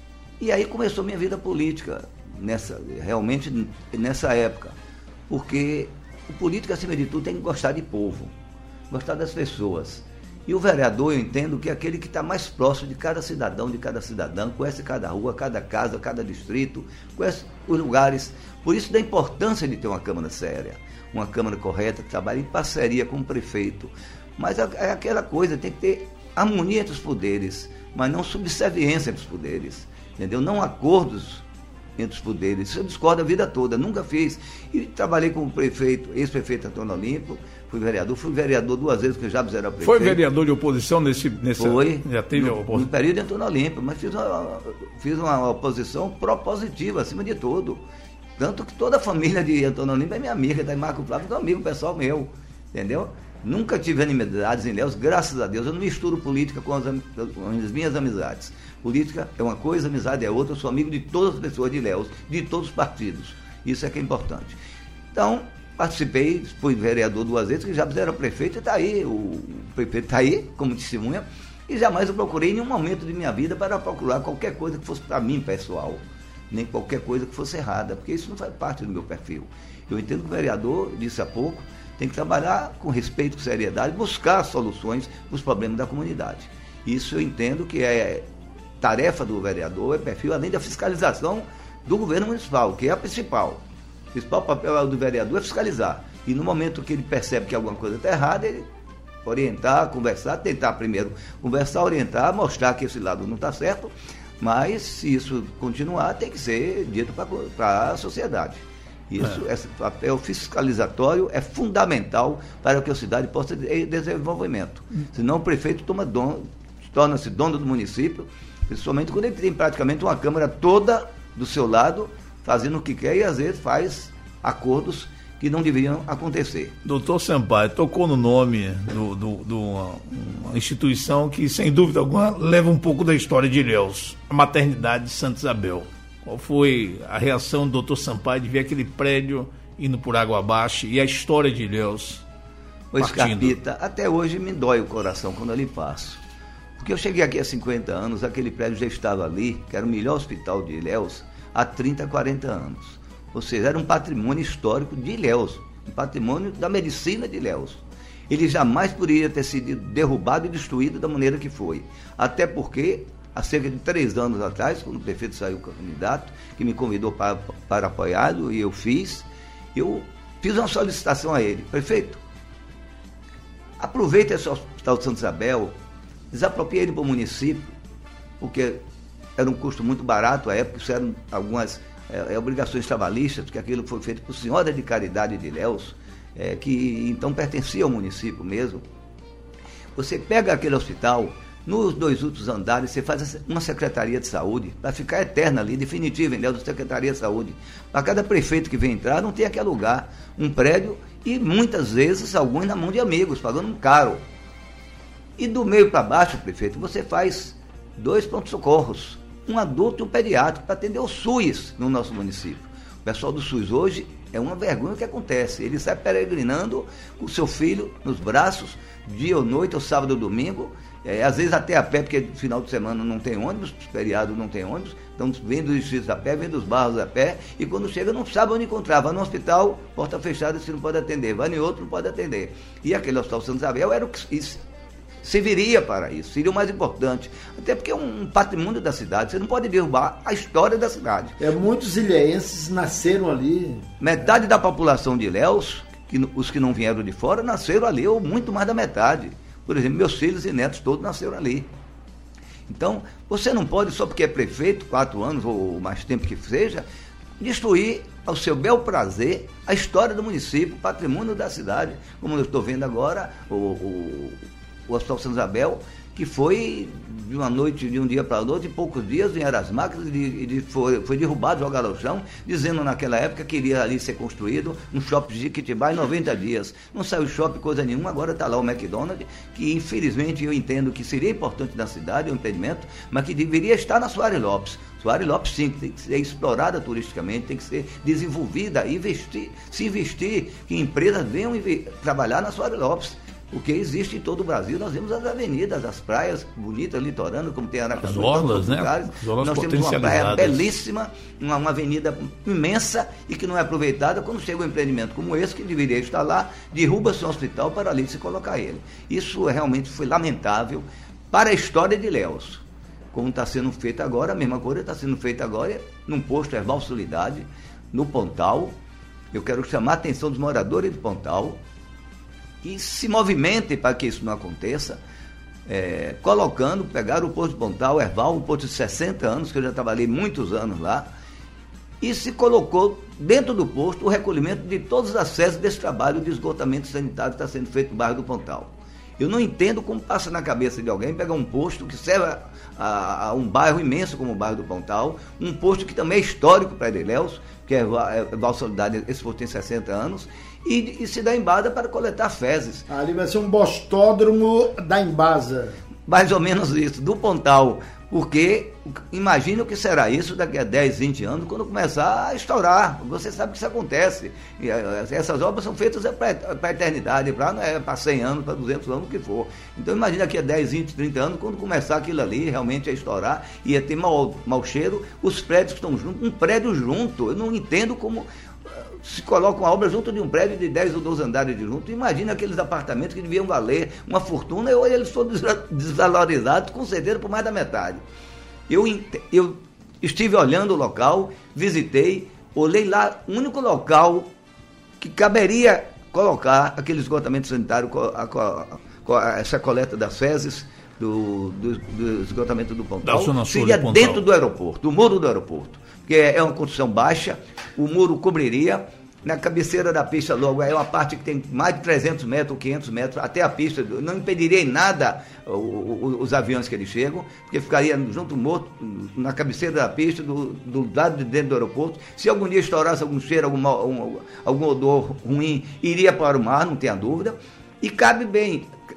E aí começou minha vida política, nessa, realmente nessa época, porque o político, acima de tudo, tem que gostar de povo, gostar das pessoas. E o vereador, eu entendo que é aquele que está mais próximo de cada cidadão, de cada cidadã, conhece cada rua, cada casa, cada distrito, conhece os lugares. Por isso da importância de ter uma Câmara séria, uma Câmara correta, que trabalha em parceria com o prefeito. Mas é aquela coisa, tem que ter harmonia entre os poderes, mas não subserviência entre os poderes, entendeu? Não acordos entre os poderes. Isso eu discordo a vida toda, nunca fiz. E trabalhei com o prefeito, ex-prefeito Antônio Olímpio, fui vereador, fui vereador duas vezes, porque o Jabes era prefeito. Foi vereador de oposição nesse... nesse Foi, já teve no, no período de Antônio Olímpio, mas fiz uma, fiz uma oposição propositiva, acima de tudo. Tanto que toda a família de Antônio Olímpio é minha amiga, da Marco Flávio, que é um amigo pessoal meu, entendeu? Nunca tive inimizades em Ilhéus, graças a Deus. Eu não misturo política com as, com as minhas amizades. Política é uma coisa, amizade é outra. Eu sou amigo de todas as pessoas de Ilhéus, de todos os partidos. Isso é que é importante. Então, participei, fui vereador duas vezes, que já era prefeito e está aí, o prefeito está aí, como testemunha, e jamais eu procurei em nenhum momento de minha vida para procurar qualquer coisa que fosse para mim, pessoal, nem qualquer coisa que fosse errada, porque isso não faz parte do meu perfil. Eu entendo que o vereador, disse há pouco, tem que trabalhar com respeito, com seriedade, buscar soluções para os problemas da comunidade. Isso eu entendo que é tarefa do vereador, é perfil, além da fiscalização do governo municipal, que é a principal. O principal papel do vereador é fiscalizar. E no momento que ele percebe que alguma coisa está errada, ele orientar, conversar, tentar primeiro conversar, orientar, mostrar que esse lado não está certo, mas se isso continuar, tem que ser dito para a sociedade. Isso, é. Esse papel fiscalizatório é fundamental para que a cidade possa ter desenvolvimento. Hum. Senão o prefeito toma dono, torna-se dono do município, principalmente quando ele tem praticamente uma Câmara toda do seu lado, fazendo o que quer e às vezes faz acordos que não deveriam acontecer. Doutor Sampaio, tocou no nome de do, do, do uma, uma instituição que, sem dúvida alguma, leva um pouco da história de Ilhéus, a Maternidade de Santa Isabel. Qual foi a reação do doutor Sampaio de ver aquele prédio indo por água abaixo, e a história de Ilhéus Ô Scarpita, até hoje me dói o coração quando ali passo. Porque eu cheguei aqui há cinquenta anos, aquele prédio já estava ali, que era o melhor hospital de Ilhéus, há trinta, quarenta anos. Ou seja, era um patrimônio histórico de Ilhéus, um patrimônio da medicina de Ilhéus. Ele jamais poderia ter sido derrubado e destruído da maneira que foi. Até porque, há cerca de três anos atrás, quando o prefeito saiu candidato, que me convidou para, para apoiá-lo, e eu fiz, eu fiz uma solicitação a ele. Prefeito, aproveita esse hospital de Santa Isabel, desapropria ele para o município, porque era um custo muito barato à época, isso eram algumas é, é, obrigações trabalhistas, porque aquilo foi feito por Senhora de Caridade de Ilhéus, é, que então pertencia ao município mesmo. Você pega aquele hospital, nos dois últimos andares, você faz uma Secretaria de Saúde, para ficar eterna ali, definitiva, em Ilhéus, Secretaria de Saúde. Para cada prefeito que vem entrar, não tem que alugar um prédio, e muitas vezes, alguns na mão de amigos, pagando caro. E do meio para baixo, prefeito, você faz dois pronto-socorros, um adulto e um pediátrico, para atender o SUS no nosso município. O pessoal do SUS hoje é uma vergonha o que acontece. Ele sai peregrinando com o seu filho nos braços, dia ou noite, ou sábado ou domingo, é, às vezes até a pé, porque no final de semana não tem ônibus, feriado não tem ônibus, então vem dos distritos a pé, vem dos bairros a pé, e quando chega não sabe onde encontrar. Vai no hospital, porta fechada, se não pode atender, vai em outro, não pode atender. E aquele hospital Santa Isabel era o que isso serviria para isso, seria o mais importante, até porque é um patrimônio da cidade, você não pode derrubar a história da cidade. É, muitos ilhéenses nasceram ali. Metade da população de Ilhéus, que, os que não vieram de fora, nasceram ali, ou muito mais da metade. Por exemplo, meus filhos e netos todos nasceram ali. Então, você não pode, só porque é prefeito, quatro anos ou mais tempo que seja, destruir ao seu bel prazer a história do município, o patrimônio da cidade, como eu estou vendo agora, o, o o Hospital Santa Isabel, que foi de uma noite, de um dia para o outro, em poucos dias vieram as máquinas e de, de, foi, foi derrubado, jogado ao chão, dizendo naquela época que iria ali ser construído um shopping de Jequitibá em noventa dias. Não saiu shopping, coisa nenhuma, agora está lá o McDonald's, que infelizmente eu entendo que seria importante na cidade, o empreendimento, mas que deveria estar na Soares Lopes. Soares Lopes, sim, tem que ser explorada turisticamente, tem que ser desenvolvida, investir, se investir, que empresas venham trabalhar na Soares Lopes. Porque existe em todo o Brasil, nós vemos as avenidas, as praias bonitas, litorando, como tem Aracaju. As orlas, né? As orlas nós temos uma praia belíssima, uma, uma avenida imensa e que não é aproveitada. Quando chega um empreendimento como esse, que deveria estar lá, derruba-se um hospital para ali se colocar ele. Isso realmente foi lamentável para a história de Ilhéus. Como está sendo feito agora, a mesma coisa está sendo feita agora num posto Erval Solidade, no Pontal. Eu quero chamar a atenção dos moradores do Pontal, que se movimentem para que isso não aconteça, é, colocando, pegar o posto de Pontal, Erval, um posto de sessenta anos, que eu já trabalhei muitos anos lá, e se colocou dentro do posto o recolhimento de todos os acessos desse trabalho de esgotamento sanitário que está sendo feito no bairro do Pontal. Eu não entendo como passa na cabeça de alguém pegar um posto que serve a, a, a um bairro imenso como o bairro do Pontal, um posto que também é histórico para Ilhéus, que é Val Solidade, esse posto tem sessenta anos, e, e se dá embada para coletar fezes. Ali vai ser um bostódromo da Embasa. Mais ou menos isso, do Pontal, porque imagina o que será isso daqui a dez, vinte anos, quando começar a estourar. Você sabe que isso acontece. E essas obras são feitas para a eternidade, para cem anos, para duzentos anos, o que for. Então imagina daqui a dez, vinte, trinta anos, quando começar aquilo ali realmente a estourar, ia ter mau, mau cheiro, os prédios que estão juntos, um prédio junto. Eu não entendo como se coloca uma obra junto de um prédio de dez ou doze andares de junto. Imagina aqueles apartamentos que deviam valer uma fortuna, e hoje eles foram desvalorizados, com certeza, por mais da metade. Eu, eu estive olhando o local, visitei, olhei lá, o único local que caberia colocar aquele esgotamento sanitário, a, a, a, essa coleta das fezes, do, do, do esgotamento do Pontal, seria do dentro do aeroporto, do muro do aeroporto, que é, é uma construção baixa, o muro cobriria, na cabeceira da pista logo, é uma parte que tem mais de trezentos metros ou quinhentos metros, até a pista, não impediria em nada o, o, os aviões que eles chegam, porque ficaria junto morto, na cabeceira da pista, do, do lado de dentro do aeroporto. Se algum dia estourasse algum cheiro, algum, algum, algum odor ruim, iria para o mar, não tenha dúvida. E cabe bem,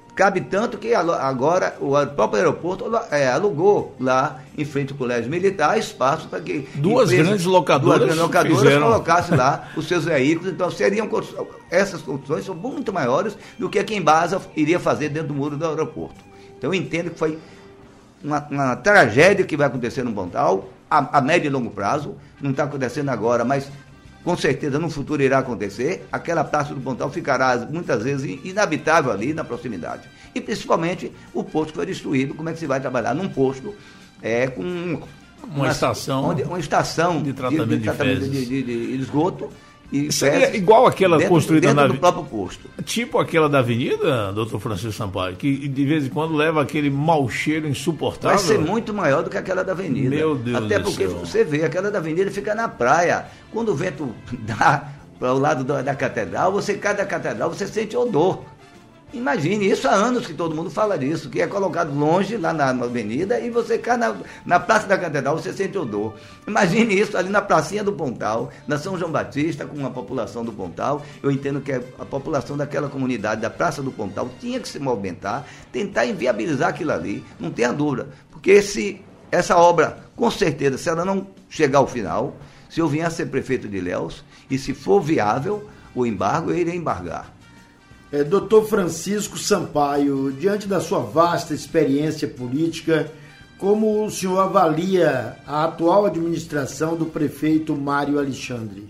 cabe tanto que agora o próprio aeroporto é, alugou lá em frente ao Colégio Militar espaço para que duas empresas, grandes locadoras, duas grandes locadoras fizeram... colocassem lá os seus veículos. Então seriam essas condições são muito maiores do que a que Embasa iria fazer dentro do muro do aeroporto. Então eu entendo que foi uma, uma tragédia que vai acontecer no Pontal a, a médio e longo prazo. Não está acontecendo agora, mas com certeza no futuro irá acontecer. Aquela praça do Pontal ficará muitas vezes inabitável ali na proximidade. E principalmente o posto foi destruído. Como é que se vai trabalhar num posto é, com uma, uma estação, onde, uma estação de tratamento de, de, tratamento de, de, de, de esgoto e seria igual aquela dentro, construída dentro na do próprio posto. Tipo aquela da avenida, doutor Francisco Sampaio, que de vez em quando leva aquele mau cheiro insuportável. Vai ser muito maior do que aquela da avenida. Meu Deus Até do porque céu. Você vê, aquela da avenida fica na praia. Quando o vento dá para o lado da, da catedral, você cai da catedral, você sente odor. Imagine, isso há anos que todo mundo fala disso, que é colocado longe, lá na, na avenida, e você cai na, na Praça da Catedral, você sente odor. Imagine isso ali na pracinha do Pontal, na São João Batista, com a população do Pontal. Eu entendo que a população daquela comunidade, da Praça do Pontal, tinha que se movimentar, tentar inviabilizar aquilo ali, não tenha dúvida. Porque se essa obra, com certeza, se ela não chegar ao final, se eu vier a ser prefeito de Ilhéus, e se for viável o embargo, eu irei embargar. É, doutor Francisco Sampaio, diante da sua vasta experiência política, como o senhor avalia a atual administração do prefeito Mário Alexandre?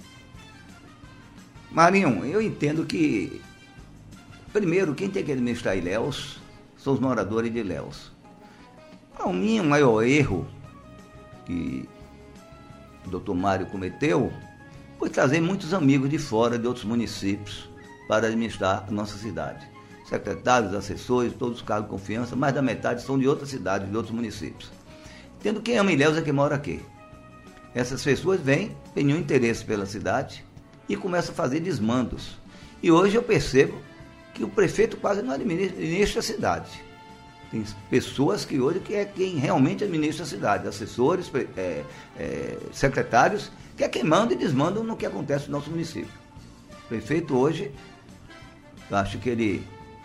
Marinho, eu entendo que, primeiro, quem tem que administrar Ilhéus são os moradores de Ilhéus. O meu maior erro que o doutor Mário cometeu foi trazer muitos amigos de fora, de outros municípios, para administrar a nossa cidade. Secretários, assessores, todos os cargos de confiança, mais da metade são de outras cidades, de outros municípios. Tendo quem ama Ilhéus é quem mora aqui. Essas pessoas vêm, têm um interesse pela cidade e começam a fazer desmandos. E hoje eu percebo que o prefeito quase não administra a cidade. Tem pessoas que hoje que é quem realmente administra a cidade, assessores, é, é, secretários, que é quem manda e desmanda no que acontece no nosso município. O prefeito hoje, eu acho que ele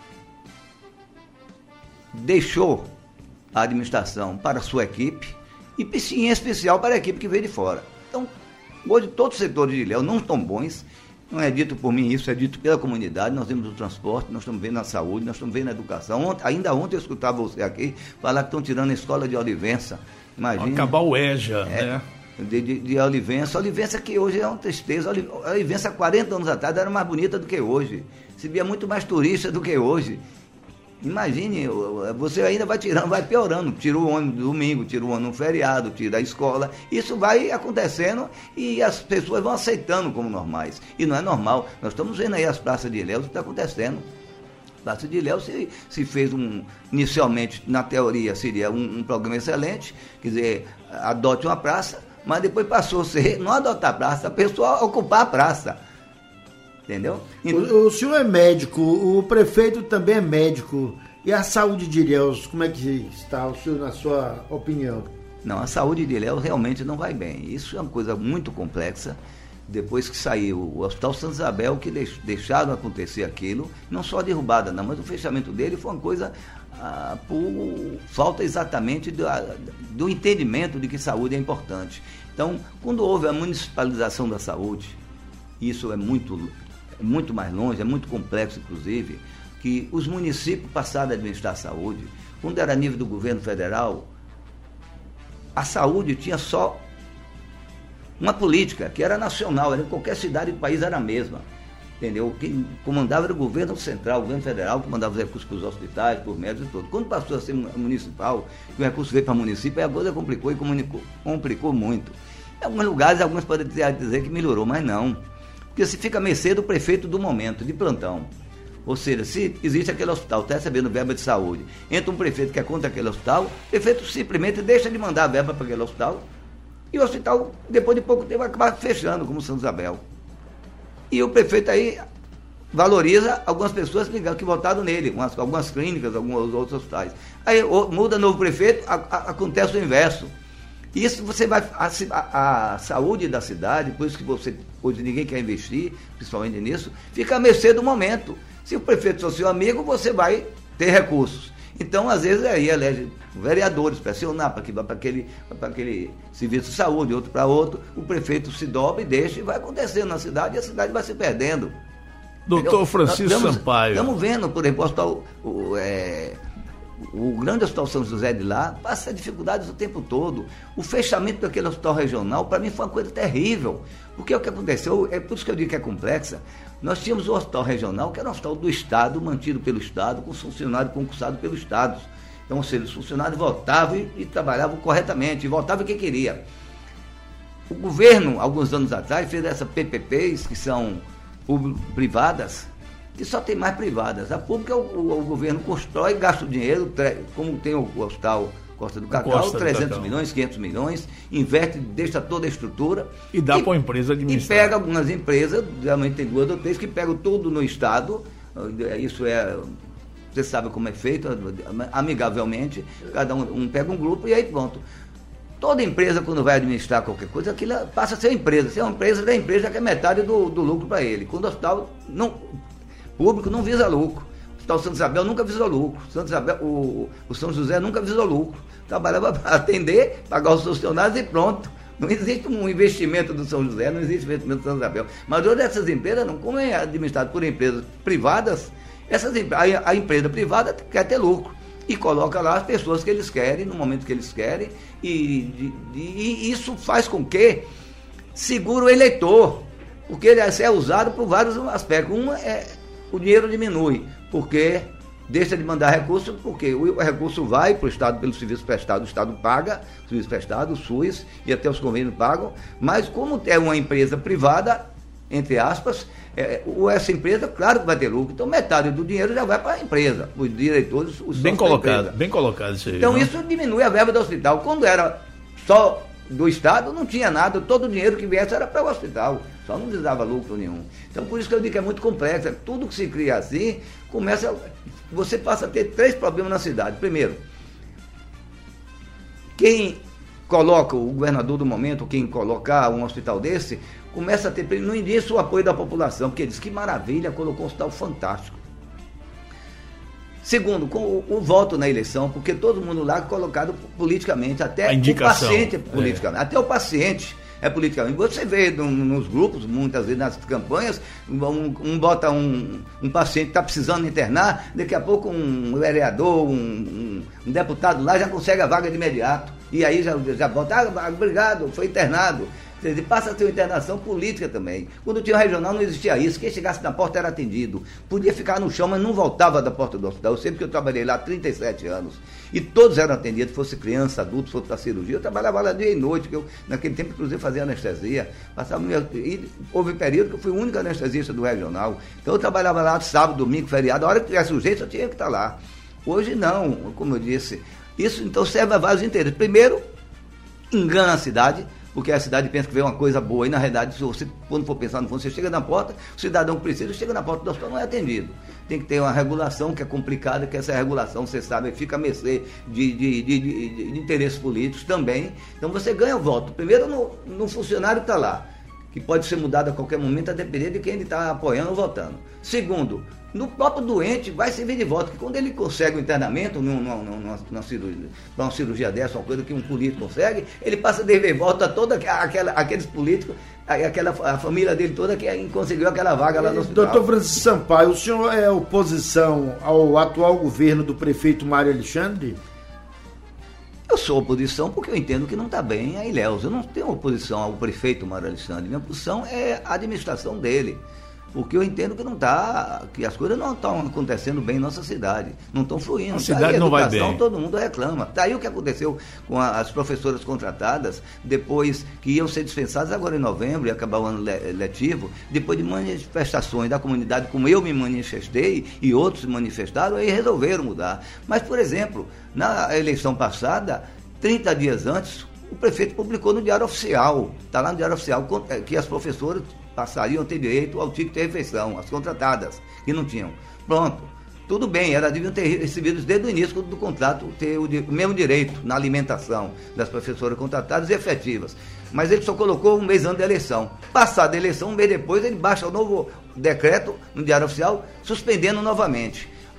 deixou a administração para a sua equipe e, em especial, para a equipe que veio de fora. Então, hoje todos os setores de Ilhéus não estão bons, não é dito por mim isso, é dito pela comunidade. Nós vemos o transporte, nós estamos vendo a saúde, nós estamos vendo a educação. Ontem, ainda ontem eu escutava você aqui falar que estão tirando a escola de Olivença. Imagina. Acabar o EJA, é, né? De, de, de Olivença. Olivença que hoje é uma tristeza. Olivença há quarenta anos atrás era mais bonita do que hoje. Se via muito mais turista do que hoje. Imagine, você ainda vai tirando, vai piorando. Tira o ônibus no domingo, tira o ônibus no feriado, tira a escola. Isso vai acontecendo e as pessoas vão aceitando como normais. E não é normal. Nós estamos vendo aí as praças de Ilhéus, o que está acontecendo. A Praça de Ilhéus se, se fez um, inicialmente, na teoria, seria um, um programa excelente, quer dizer, adote uma praça, mas depois passou a ser, não adotar a praça, a pessoa ocupar a praça. Entendeu? Então, o, o senhor é médico, o prefeito também é médico. E a saúde de Ilhéus, como é que está, o senhor, na sua opinião? Não, a saúde de Ilhéus realmente não vai bem. Isso é uma coisa muito complexa. Depois que saiu o Hospital Santa Isabel, que deixaram acontecer aquilo, não só a derrubada, não, mas o fechamento dele foi uma coisa ah, por falta exatamente do, do entendimento de que saúde é importante. Então, quando houve a municipalização da saúde, isso é muito, é muito mais longe, é muito complexo, inclusive, que os municípios passaram a administrar a saúde. Quando era a nível do governo federal, a saúde tinha só uma política que era nacional, era em qualquer cidade do país era a mesma, entendeu? Quem comandava era o governo central, o governo federal, que mandava os recursos para os hospitais, para os médicos e tudo. Quando passou a ser municipal, que o recurso veio para o município, a coisa complicou e comunicou, complicou muito. Em alguns lugares, alguns podem dizer que melhorou, mas não. Porque se fica a mercê do prefeito do momento, de plantão. Ou seja, se existe aquele hospital, está recebendo verba de saúde, entra um prefeito que é contra aquele hospital, o prefeito simplesmente deixa de mandar a verba para aquele hospital, e o hospital, depois de pouco tempo, vai acabar fechando, como Santa Isabel. E o prefeito aí valoriza algumas pessoas que, que votaram nele, umas, algumas clínicas, alguns outros hospitais. Aí muda novo prefeito, a, a, acontece o inverso. Isso você vai. A, a, a saúde da cidade, por isso que você, hoje ninguém quer investir, principalmente nisso, fica à mercê do momento. Se o prefeito for seu amigo, você vai ter recursos. Então, às vezes, aí elege vereadores, pressionar para que vá para aquele, para aquele serviço de saúde, outro para outro, o prefeito se dobra e deixa, e vai acontecendo na cidade, e a cidade vai se perdendo. Doutor Francisco estamos, Sampaio. Estamos vendo, por exemplo, o, hospital, o, é, o grande hospital São José de lá passa dificuldades o tempo todo. O fechamento daquele hospital regional, para mim, foi uma coisa terrível. Porque o que aconteceu, é por isso que eu digo que é complexa. Nós tínhamos o hospital regional, que era um hospital do Estado, mantido pelo Estado, com funcionário concursado pelo Estado. Então, ou seja, os funcionários votavam e, e trabalhavam corretamente, e votavam quem queria. O governo, alguns anos atrás, fez essas P P Ps, que são privadas, que só tem mais privadas. A pública, o, o, o governo constrói, gasta o dinheiro, como tem o, o hospital Costa do Cacau, Costa trezentos do Cacau. milhões, quinhentos milhões, investe, deixa toda a estrutura. E dá para a empresa administrar. E pega algumas empresas, geralmente tem duas ou três, que pegam tudo no Estado, isso é... Você sabe como é feito, amigavelmente, cada um, um pega um grupo e aí pronto. Toda empresa, quando vai administrar qualquer coisa, aquilo passa a ser empresa. Se é uma empresa da empresa, que é metade do, do lucro para ele. Quando o hospital não, público não visa lucro. O Hospital Santa Isabel nunca visou lucro. Santa Isabel, o, o São José nunca visou lucro. Trabalhava para atender, pagar os funcionários e pronto. Não existe um investimento do São José, não existe investimento do Santa Isabel. Mas hoje essas empresas, não, como é administrado por empresas privadas, essas, a, a empresa privada quer ter lucro e coloca lá as pessoas que eles querem, no momento que eles querem, e, e, e isso faz com que segure o eleitor, porque ele é usado por vários aspectos. Um é o dinheiro diminui, porque deixa de mandar recurso, porque o recurso vai para o Estado pelo serviço prestado, o Estado paga o serviço prestado, o SUS, e até os convênios pagam, mas como é uma empresa privada, entre aspas, é, essa empresa, claro que vai ter lucro, então metade do dinheiro já vai para a empresa, os diretores, os bem colocado, bem colocado isso aí. Então, não? Isso diminui a verba do hospital. Quando era só do Estado, não tinha nada, todo o dinheiro que viesse era para o hospital, só não visava lucro nenhum. Então, por isso que eu digo que é muito complexo, tudo que se cria assim, começa, você passa a ter três problemas na cidade. Primeiro, quem coloca, o governador do momento, quem colocar um hospital desse, começa a ter, no início, o apoio da população, porque diz que maravilha, colocou um hospital fantástico. Segundo, com o, o voto na eleição, porque todo mundo lá é colocado politicamente, até o paciente é politicamente, é. até o paciente é politicamente. Você vê no, nos grupos, muitas vezes nas campanhas, um, um bota um, um paciente que está precisando internar, daqui a pouco um vereador, um, um, um deputado lá já consegue a vaga de imediato, e aí já, já bota, ah, obrigado, foi internado. Ele passa a ter uma internação política também. Quando tinha um regional não existia isso, quem chegasse na porta era atendido. Podia ficar no chão, mas não voltava da porta do hospital. Eu sei porque eu trabalhei lá há trinta e sete anos. E todos eram atendidos, fosse criança, adulto, fosse para cirurgia. Eu trabalhava lá dia e noite, que eu, naquele tempo, inclusive, fazia anestesia. Passava minha, e houve período que eu fui o único anestesista do regional. Então eu trabalhava lá sábado, domingo, feriado. A hora que tivesse urgência, eu tinha que estar lá. Hoje não, como eu disse. Isso então serve a vários interesses. Primeiro, engana a cidade, porque a cidade pensa que vê uma coisa boa, e na realidade, se você, quando for pensar no fundo, você chega na porta, o cidadão que precisa, chega na porta do hospital, não é atendido. Tem que ter uma regulação que é complicada, que essa regulação, você sabe, fica a mercê de, de, de, de, de interesses políticos também. Então você ganha o voto. Primeiro no, no funcionário que está lá, que pode ser mudado a qualquer momento, a depender de quem ele está apoiando ou votando. Segundo, no próprio doente vai servir de voto, que quando ele consegue o internamento numa, numa, numa cirurgia, para uma cirurgia dessa, uma coisa que um político consegue, ele passa a dever voto a todos aqueles políticos, aquela, a família dele toda que conseguiu aquela vaga lá no hospital. Doutor Francisco Sampaio, o senhor é oposição ao atual governo do prefeito Mário Alexandre? Eu sou oposição porque eu entendo que não está bem a Ilhéus. Eu não tenho oposição ao prefeito Mário Alexandre. Minha posição é a administração dele. Porque eu entendo que não está, que as coisas não estão acontecendo bem em nossa cidade, não estão fluindo. A cidade não vai bem. Todo mundo reclama. Daí o que aconteceu com a, as professoras contratadas, depois que iam ser dispensadas agora em novembro e acabar o ano letivo, depois de manifestações da comunidade, como eu me manifestei e outros se manifestaram, aí resolveram mudar. Mas, por exemplo, na eleição passada, trinta dias antes, o prefeito publicou no Diário Oficial, está lá no Diário Oficial, que as professoras passariam a ter direito ao ticket de refeição, as contratadas, que não tinham. Pronto, tudo bem, elas deviam ter recebido desde o início do contrato, ter o, o mesmo direito na alimentação das professoras contratadas e efetivas. Mas ele só colocou um mês antes da eleição. Passada a eleição, um mês depois, ele baixa o novo decreto no Diário Oficial, suspendendo novamente.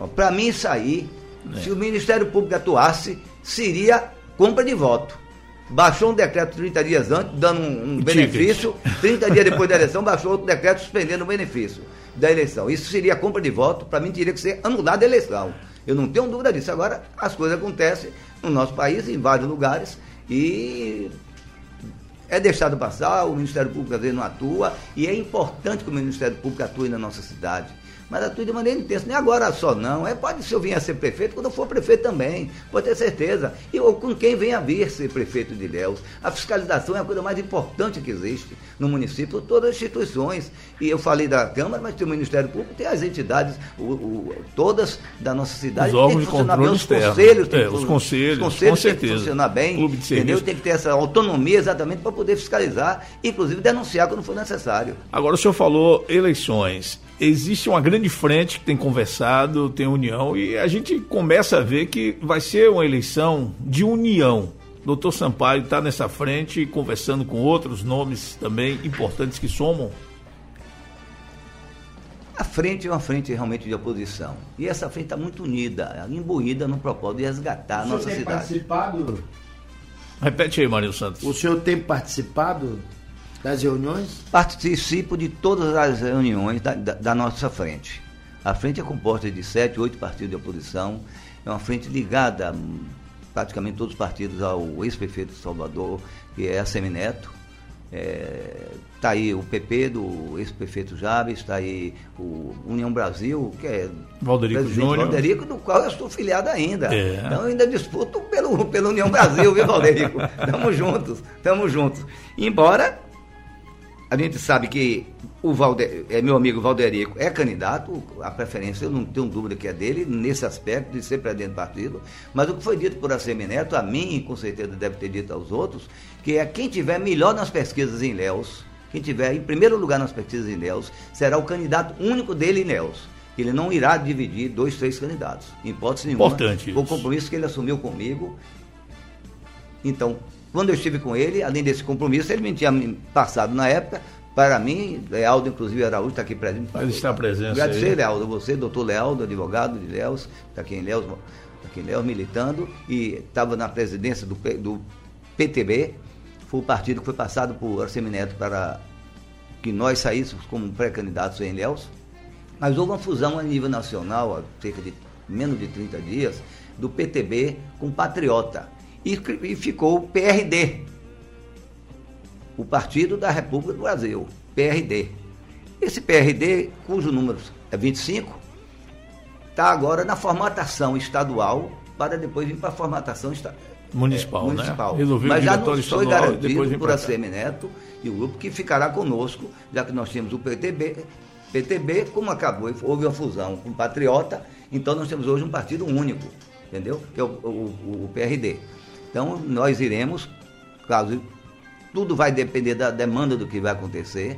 Para mim, isso aí, é. se o Ministério Público atuasse, seria compra de voto. Baixou um decreto trinta dias antes, dando um, um benefício, trinta dias depois da eleição, baixou outro decreto suspendendo o benefício da eleição. Isso seria compra de voto, para mim teria que ser anulada a eleição. Eu não tenho dúvida disso. Agora, as coisas acontecem no nosso país, em vários lugares, e é deixado passar, o Ministério Público às vezes não atua, e é importante que o Ministério Público atue na nossa cidade. Mas atue de maneira intensa, nem agora só não, é, pode se eu vier a ser prefeito, quando eu for prefeito também, pode ter certeza, e ou com quem venha a vir ser prefeito de Ilhéus. A fiscalização é a coisa mais importante que existe no município, todas as instituições, e eu falei da Câmara, mas tem o Ministério Público, tem as entidades, o, o, todas da nossa cidade, os órgãos de controle bem, externo. Os conselhos, tem é, que, os conselhos, os conselhos com tem certeza. que funcionar bem, Clube de entendeu? serviço. Tem que ter essa autonomia exatamente para poder fiscalizar, inclusive denunciar quando for necessário. Agora o senhor falou eleições. Existe uma grande frente que tem conversado, tem união, e a gente começa a ver que vai ser uma eleição de união. Doutor Sampaio está nessa frente, conversando com outros nomes também importantes que somam. A frente é uma frente realmente de oposição. E essa frente está muito unida, imbuída no propósito de resgatar a nossa cidade. O senhor tem participado? Repete aí, Marinho Santos. O senhor tem participado das reuniões? Participo de todas as reuniões da, da, da nossa frente. A frente é composta de sete, oito partidos de oposição. É uma frente ligada a praticamente todos os partidos ao ex-prefeito de Salvador, que é a Semineto. Está é, aí o P P do ex-prefeito Jabes, está aí o União Brasil, que é Valderico Júnior. Valderico, do qual eu estou filiado ainda. É. Então eu ainda disputo pelo, pelo União Brasil, viu, Valderico? Estamos juntos, estamos juntos. Embora a gente sabe que o Valder, é, meu amigo Valderico é candidato, a preferência eu não tenho dúvida que é dele, nesse aspecto de ser presidente do partido, mas o que foi dito por A C M Neto, a mim, e com certeza deve ter dito aos outros, que é quem tiver melhor nas pesquisas em Ilhéus, quem tiver em primeiro lugar nas pesquisas em Ilhéus, será o candidato único dele em Ilhéus. Ele não irá dividir dois, três candidatos, em hipótese nenhuma. Importante isso. O compromisso que ele assumiu comigo. Então, quando eu estive com ele, além desse compromisso, ele me tinha passado na época, para mim, Lealdo, inclusive Araújo, está aqui presente. Ele está presente. Agradecer, Lealdo, você, doutor Lealdo, advogado de Ilhéus, está aqui em Ilhéus, tá aqui em Ilhéus militando, e estava na presidência do, do P T B, foi o partido que foi passado por Arsemineto para que nós saíssemos como pré-candidatos em Ilhéus, mas houve uma fusão a nível nacional, há cerca de menos de trinta dias, do P T B com Patriota. E, e ficou o P R D, o Partido da República do Brasil, P R D. Esse P R D, cujo número é vinte e cinco, está agora na formatação estadual, para depois vir para a formatação esta, municipal. É, municipal. Né? Resolveu Mas já nos foi garantido por A C M Neto e o grupo que ficará conosco, já que nós temos o P T B, P T B, como acabou, houve uma fusão com o Patriota, então nós temos hoje um partido único, entendeu? Que é o, o, o P R D. Então, nós iremos, caso tudo vai depender da demanda do que vai acontecer,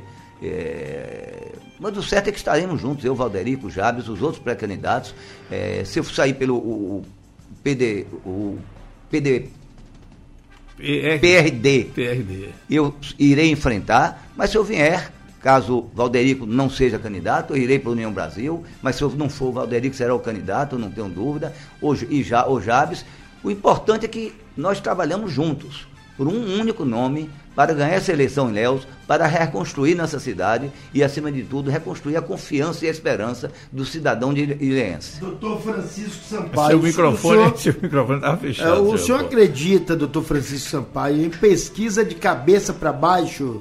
é, mas o certo é que estaremos juntos, eu, Valderico, Jabes, os outros pré-candidatos. É, se eu sair pelo o, o P D, o P D, P R D, P R D, eu irei enfrentar, mas se eu vier, caso Valderico não seja candidato, eu irei para a União Brasil, mas se eu não for, Valderico será o candidato, não tenho dúvida, ou, e já, ou Jabes. O importante é que nós trabalhamos juntos, por um único nome, para ganhar essa eleição em Ilhéus, para reconstruir nossa cidade e, acima de tudo, reconstruir a confiança e a esperança do cidadão de ilhéense. Doutor Francisco Sampaio. Seu microfone seu microfone estava fechado. É, o senhor pô. acredita, doutor Francisco Sampaio, em pesquisa de cabeça para baixo?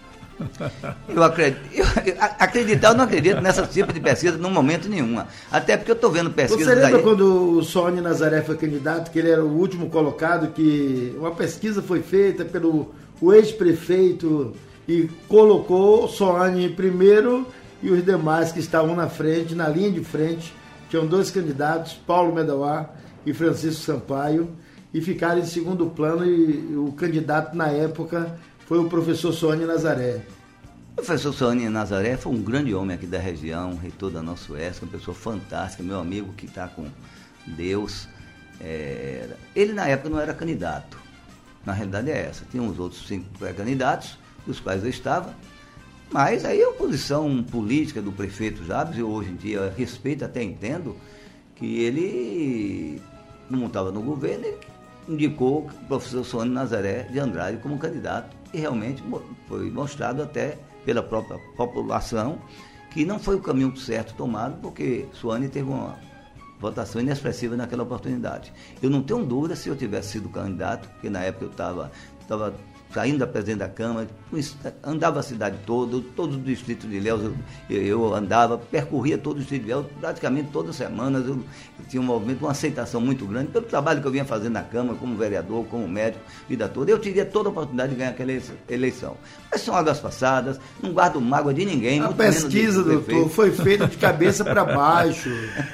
Eu acredito, eu, acreditar, eu não acredito nessa tipo de pesquisa no momento nenhum. Até porque eu estou vendo pesquisas. Você lembra aí... quando o Sônia Nazaré foi candidato, que ele era o último colocado, que uma pesquisa foi feita pelo o ex-prefeito e colocou Sônia em primeiro e os demais que estavam na frente, na linha de frente, tinham dois candidatos, Paulo Medauá e Francisco Sampaio, e ficaram em segundo plano, e o candidato na época foi o professor Sônia Nazaré. O professor Sônia Nazaré foi um grande homem aqui da região, reitor da nossa U E S C, uma pessoa fantástica, meu amigo que está com Deus. É... Ele na época não era candidato, na realidade é essa. Tinha uns outros cinco pré-candidatos, dos quais eu estava, mas aí a posição política do prefeito Jabes, eu hoje em dia respeito, até entendo, que ele, como estava no governo, ele indicou o professor Suane Nazaré de Andrade como candidato, e realmente foi mostrado até pela própria população que não foi o caminho certo tomado, porque Suane teve uma votação inexpressiva naquela oportunidade. Eu não tenho dúvida, se eu tivesse sido candidato, porque na época eu estava estava saindo da presidente da Câmara, andava a cidade toda, todos os distritos de Ilhéus, eu, eu andava, percorria todo o distrito de Ilhéus, praticamente todas as semanas, eu, eu tinha um movimento, uma aceitação muito grande, pelo trabalho que eu vinha fazendo na Câmara, como vereador, como médico, vida toda, eu teria toda a oportunidade de ganhar aquela eleição. Mas são águas passadas, não guardo mágoa de ninguém. A pesquisa, doutor, foi feita de cabeça para baixo.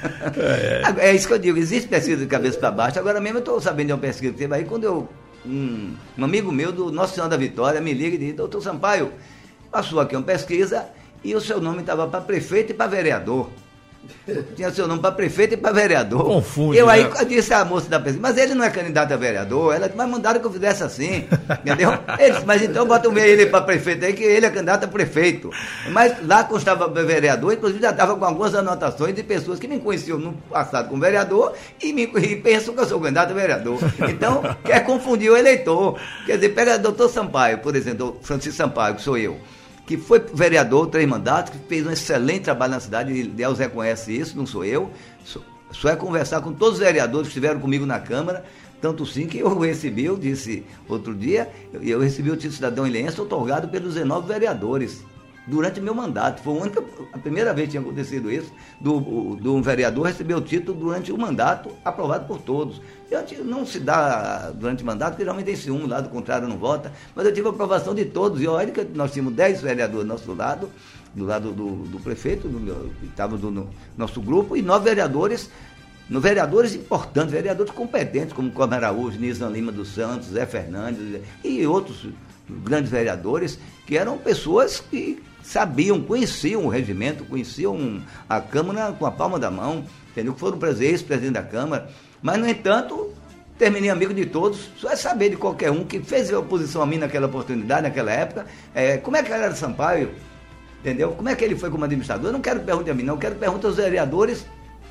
É. É isso que eu digo, existe pesquisa de cabeça para baixo, agora mesmo eu estou sabendo de uma pesquisa que teve aí, quando eu Um, um amigo meu do Nossa Senhora da Vitória me liga e diz: doutor Sampaio, passou aqui uma pesquisa e o seu nome estava para prefeito e para vereador. Tinha seu nome para prefeito e para vereador. Confunde, eu aí né? disse à moça da pesquisa: mas ele não é candidato a vereador. Ela disse: mas mandaram que eu fizesse assim, entendeu? Ele disse: mas então bota ele para prefeito aí, que ele é candidato a prefeito. Mas lá constava vereador, inclusive já estava com algumas anotações de pessoas que me conheciam no passado como vereador e, me, e pensam que eu sou candidato a vereador. Então, quer confundir o eleitor. Quer dizer, pega o doutor Sampaio, por exemplo, Francisco Sampaio, que sou eu, que foi vereador, três mandatos, que fez um excelente trabalho na cidade, e Deus reconhece isso, não sou eu, só, só é conversar com todos os vereadores que estiveram comigo na Câmara, tanto sim que eu recebi, eu disse outro dia, eu, eu recebi o título de cidadão ilhéense otorgado pelos dezenove vereadores, durante meu mandato. Foi a única, a primeira vez que tinha acontecido isso, do, do um vereador receber o título durante o mandato, aprovado por todos. Eu, não se dá durante o mandato, porque geralmente tem ciúme, o lado contrário não vota, mas eu tive a aprovação de todos. E olha que nós tínhamos dez vereadores do nosso lado, do lado do, do prefeito, do meu, que estava do no, nosso grupo, e nove vereadores, no, vereadores importantes, vereadores competentes, como Cosme Araújo, Nizam Lima dos Santos, Zé Fernandes e outros grandes vereadores, que eram pessoas que sabiam, conheciam o regimento, conheciam a Câmara com a palma da mão, entendeu? Que foram ex-presidente da Câmara, mas, no entanto, terminei amigo de todos, só é saber de qualquer um que fez oposição a mim naquela oportunidade, naquela época, é, como é que era Sampaio, entendeu? Como é que ele foi como administrador? Eu não quero perguntar a mim, não, eu quero perguntar aos vereadores,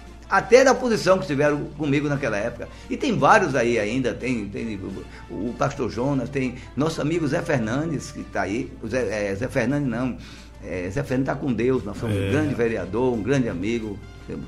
até da oposição que estiveram comigo naquela época. E tem vários aí ainda, tem, tem o, o pastor Jonas, tem nosso amigo Zé Fernandes, que está aí, o Zé, é, Zé Fernandes não, é, Zé Fernandes está com Deus, nós somos é. um grande vereador, um grande amigo.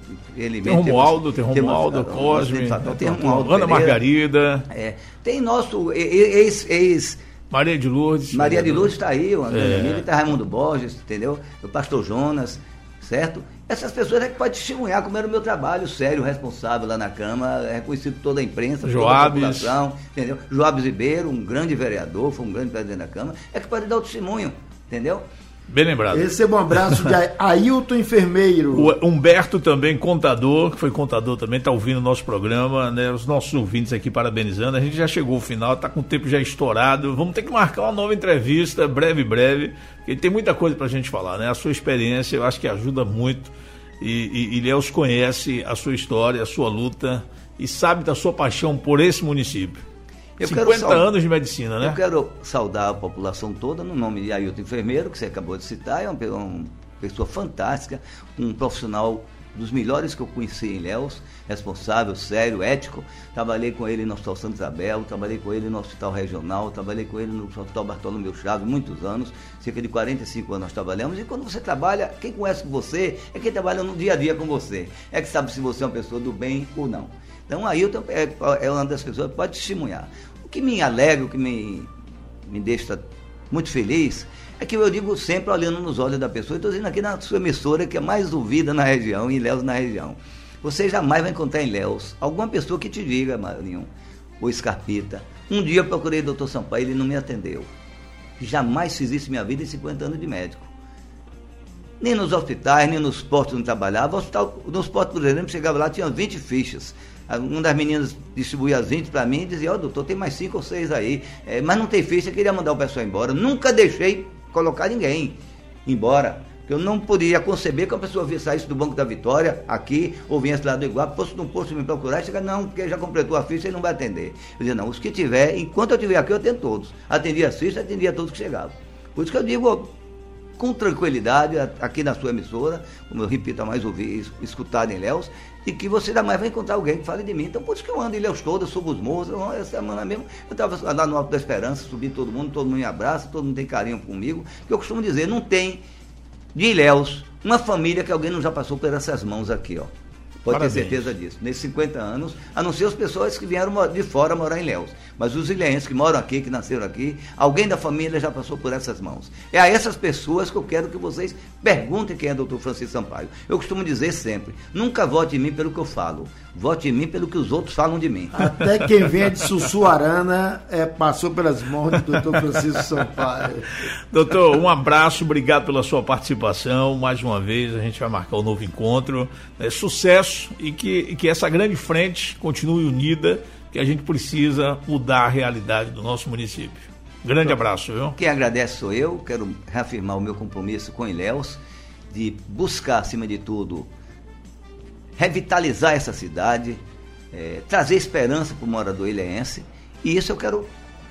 Ele tem Romualdo, tem Romualdo, Cosme, tem Romualdo, Ana Margarida. É, tem nosso ex... ex Maria de Lourdes. Maria de Lourdes está aí, o André é. Amigo, está Raimundo Borges, entendeu? O pastor Jonas, certo? Essas pessoas é que podem testemunhar como era o meu trabalho sério, responsável lá na Câmara, reconhecido por toda a imprensa, Joabes. toda a população, entendeu? Joabes Ribeiro, um grande vereador, foi um grande presidente da Câmara, é que pode dar o testemunho, entendeu? Bem lembrado. Receba um abraço de Ailton Enfermeiro. O Humberto também, contador, que foi contador também, está ouvindo o nosso programa, né? Os nossos ouvintes aqui parabenizando. A gente já chegou ao final, está com o tempo já estourado. Vamos ter que marcar uma nova entrevista, breve, breve, porque tem muita coisa para a gente falar, né? A sua experiência, eu acho que ajuda muito. E, e, e Ilhéus conhece a sua história, a sua luta e sabe da sua paixão por esse município. Eu cinquenta anos de medicina, né? Eu quero saudar a população toda no nome de Ailton Enfermeiro, que você acabou de citar, é uma, uma pessoa fantástica, um profissional dos melhores que eu conheci em Ilhéus, responsável, sério, ético. Trabalhei com ele no Hospital Santa Isabel, trabalhei com ele no Hospital Regional, trabalhei com ele no Hospital Bartolomeu Chaves, muitos anos, cerca de quarenta e cinco anos nós trabalhamos, e quando você trabalha, quem conhece você é quem trabalha no dia a dia com você, é que sabe se você é uma pessoa do bem ou não. Então, Ailton é, é uma das pessoas que pode testemunhar. O que me alegra, o que me, me deixa muito feliz, é que eu digo sempre olhando nos olhos da pessoa, estou dizendo aqui na sua emissora, que é mais ouvida na região, em Ilhéus na região. Você jamais vai encontrar em Ilhéus alguma pessoa que te diga, Marinho, ou Scarpita, um dia eu procurei o doutor Sampaio, ele não me atendeu. Jamais fiz isso em minha vida em cinquenta anos de médico. Nem nos hospitais, nem nos postos onde trabalhava. Hospital, nos postos, por exemplo, chegava lá, tinha vinte fichas. Uma das meninas distribuía as vinte para mim e dizia: ó, oh, doutor, tem mais cinco ou seis aí, é, mas não tem ficha, eu queria mandar o pessoal embora. Nunca deixei colocar ninguém embora. Eu não poderia conceber que uma pessoa saísse do Banco da Vitória, aqui, ou viesse lá do Iguape, fosse num posto me procurar e chegar: não, porque já completou a ficha e não vai atender. Eu dizia: não, os que tiver, enquanto eu estiver aqui, eu atendo todos. Atendia as fichas, atendia todos que chegavam. Por isso que eu digo com tranquilidade aqui na sua emissora, como eu repito, a mais ouvir, escutar em Ilhéus, e que você jamais vai encontrar alguém que fale de mim. Então, por isso que eu ando em Ilhéus toda, subo os morros. Essa semana mesmo, eu estava lá no Alto da Esperança, subi todo mundo, todo mundo me abraça, todo mundo tem carinho comigo. Que eu costumo dizer, não tem de Ilhéus uma família que alguém não já passou por essas mãos aqui, ó. Pode Parabéns. ter certeza disso. Nesses cinquenta anos, a não ser as pessoas que vieram de fora morar em Ilhéus. Mas os ilhéenses que moram aqui, que nasceram aqui, alguém da família já passou por essas mãos. É a essas pessoas que eu quero que vocês perguntem quem é doutor Francisco Sampaio. Eu costumo dizer sempre, nunca vote em mim pelo que eu falo, vote em mim pelo que os outros falam de mim. Até quem vem de Sussuarana é, passou pelas mãos do doutor Francisco Sampaio. Doutor, um abraço, obrigado pela sua participação. Mais uma vez, a gente vai marcar um novo encontro. É, sucesso e que, e que essa grande frente continue unida, que a gente precisa mudar a realidade do nosso município. Grande abraço, viu? Quem agradece sou eu, quero reafirmar o meu compromisso com Ilhéus, de buscar, acima de tudo, revitalizar essa cidade, é, trazer esperança para o morador ilhéense, e isso eu quero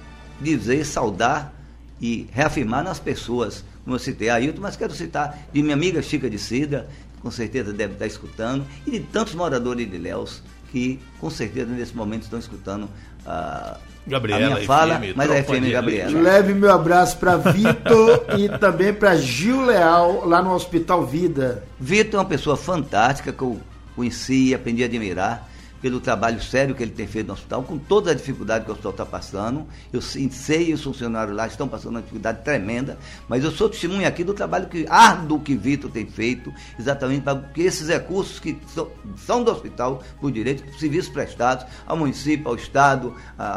dizer, saudar e reafirmar nas pessoas, como eu citei a Ailton, mas quero citar de minha amiga Chica de Cida, com certeza deve estar escutando, e de tantos moradores de Ilhéus que com certeza nesse momento estão escutando a, Gabriela, a minha fala, F M, mas a F M Gabriela. Leve meu abraço para Vitor e também para Gil Leal, lá no Hospital Vida. Vitor é uma pessoa fantástica que eu conheci e aprendi a admirar pelo trabalho sério que ele tem feito no hospital, com toda a dificuldade que o hospital está passando. Eu sei, os funcionários lá estão passando uma dificuldade tremenda, mas eu sou testemunha aqui do trabalho que, árduo que Vitor tem feito, exatamente para que esses recursos que são, são do hospital, por direito, serviços prestados ao município, ao Estado,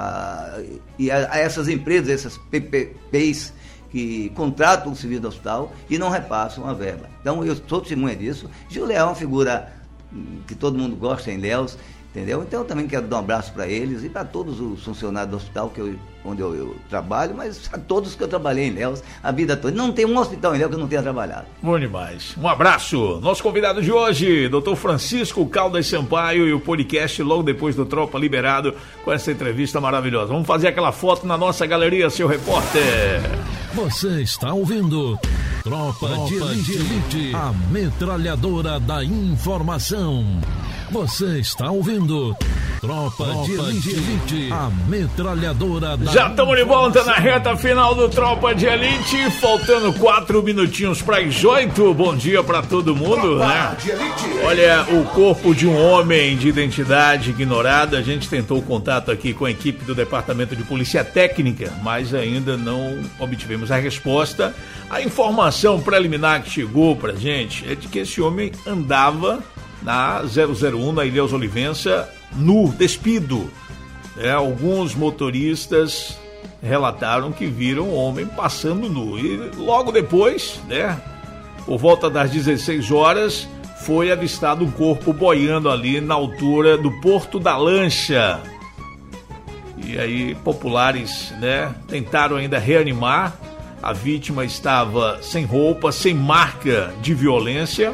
a, e a, a essas empresas, essas P P Ps, que contratam o serviço do hospital e não repassam a verba. Então, eu sou testemunha disso. Gil Leal é uma figura que todo mundo gosta em Ilhéus, entendeu? Então eu também quero dar um abraço para eles e para todos os funcionários do hospital que eu, onde eu, eu trabalho, mas a todos que eu trabalhei em Ilhéus a vida toda. Não tem um hospital em Ilhéus que eu não tenha trabalhado. Bom demais. Um abraço. Nosso convidado de hoje, doutor Francisco Caldas Sampaio, e o podcast logo depois do Tropa Liberado, com essa entrevista maravilhosa. Vamos fazer aquela foto na nossa galeria, seu repórter. Você está ouvindo Tropa, Tropa de, Elite, de Elite, a metralhadora da informação. Você está ouvindo Tropa, Tropa de, Elite, de Elite, a metralhadora da Já estamos de volta na reta final do Tropa de Elite, faltando quatro minutinhos para as oito. Bom dia para todo mundo, Tropa né? De Elite. Olha, o corpo de um homem de identidade ignorada. A gente tentou contato aqui com a equipe do Departamento de Polícia Técnica, mas ainda não obtivemos a resposta. A informação preliminar que chegou pra gente é de que esse homem andava na zero zero um, na Ilhéus Olivença, nu, despido. É, alguns motoristas relataram que viram o homem passando nu. E logo depois, né, por volta das dezesseis horas, foi avistado um corpo boiando ali na altura do Porto da Lancha. E aí populares, né, tentaram ainda reanimar. A vítima estava sem roupa, sem marca de violência,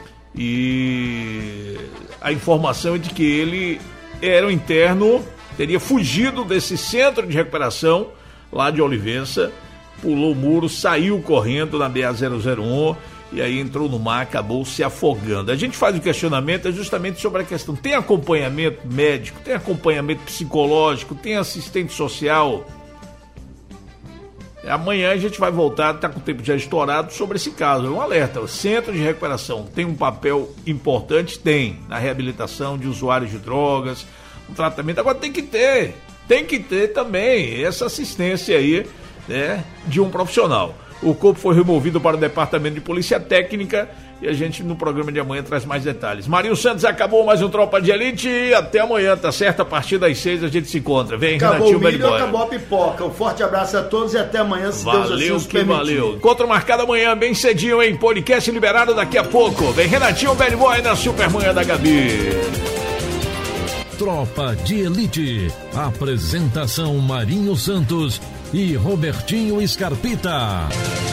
e a informação é de que ele era um interno, teria fugido desse centro de recuperação lá de Olivença, pulou o muro, saiu correndo na B A zero zero um e aí entrou no mar, acabou se afogando. A gente faz o questionamento é justamente sobre a questão: tem acompanhamento médico, tem acompanhamento psicológico, tem assistente social? Amanhã a gente vai voltar, está com o tempo já estourado, sobre esse caso. É um alerta. O centro de recuperação tem um papel importante? Tem. Na reabilitação de usuários de drogas, no tratamento. Agora tem que ter, tem que ter também essa assistência aí, né, de um profissional. O corpo foi removido para o Departamento de Polícia Técnica e a gente no programa de amanhã traz mais detalhes. Marinho Santos, acabou mais um Tropa de Elite e até amanhã, tá certo? A partir das seis a gente se encontra. Vem, acabou Renatinho, o milho, acabou a pipoca. Um forte abraço a todos e até amanhã, se valeu, Deus assim nos que permitir. Valeu. Encontro marcado amanhã, bem cedinho, hein? Podcast liberado daqui a pouco. Vem Renatinho, Bad Boy na Supermanhã da Gabi. Tropa de Elite. Apresentação Marinho Santos e Robertinho Scarpita.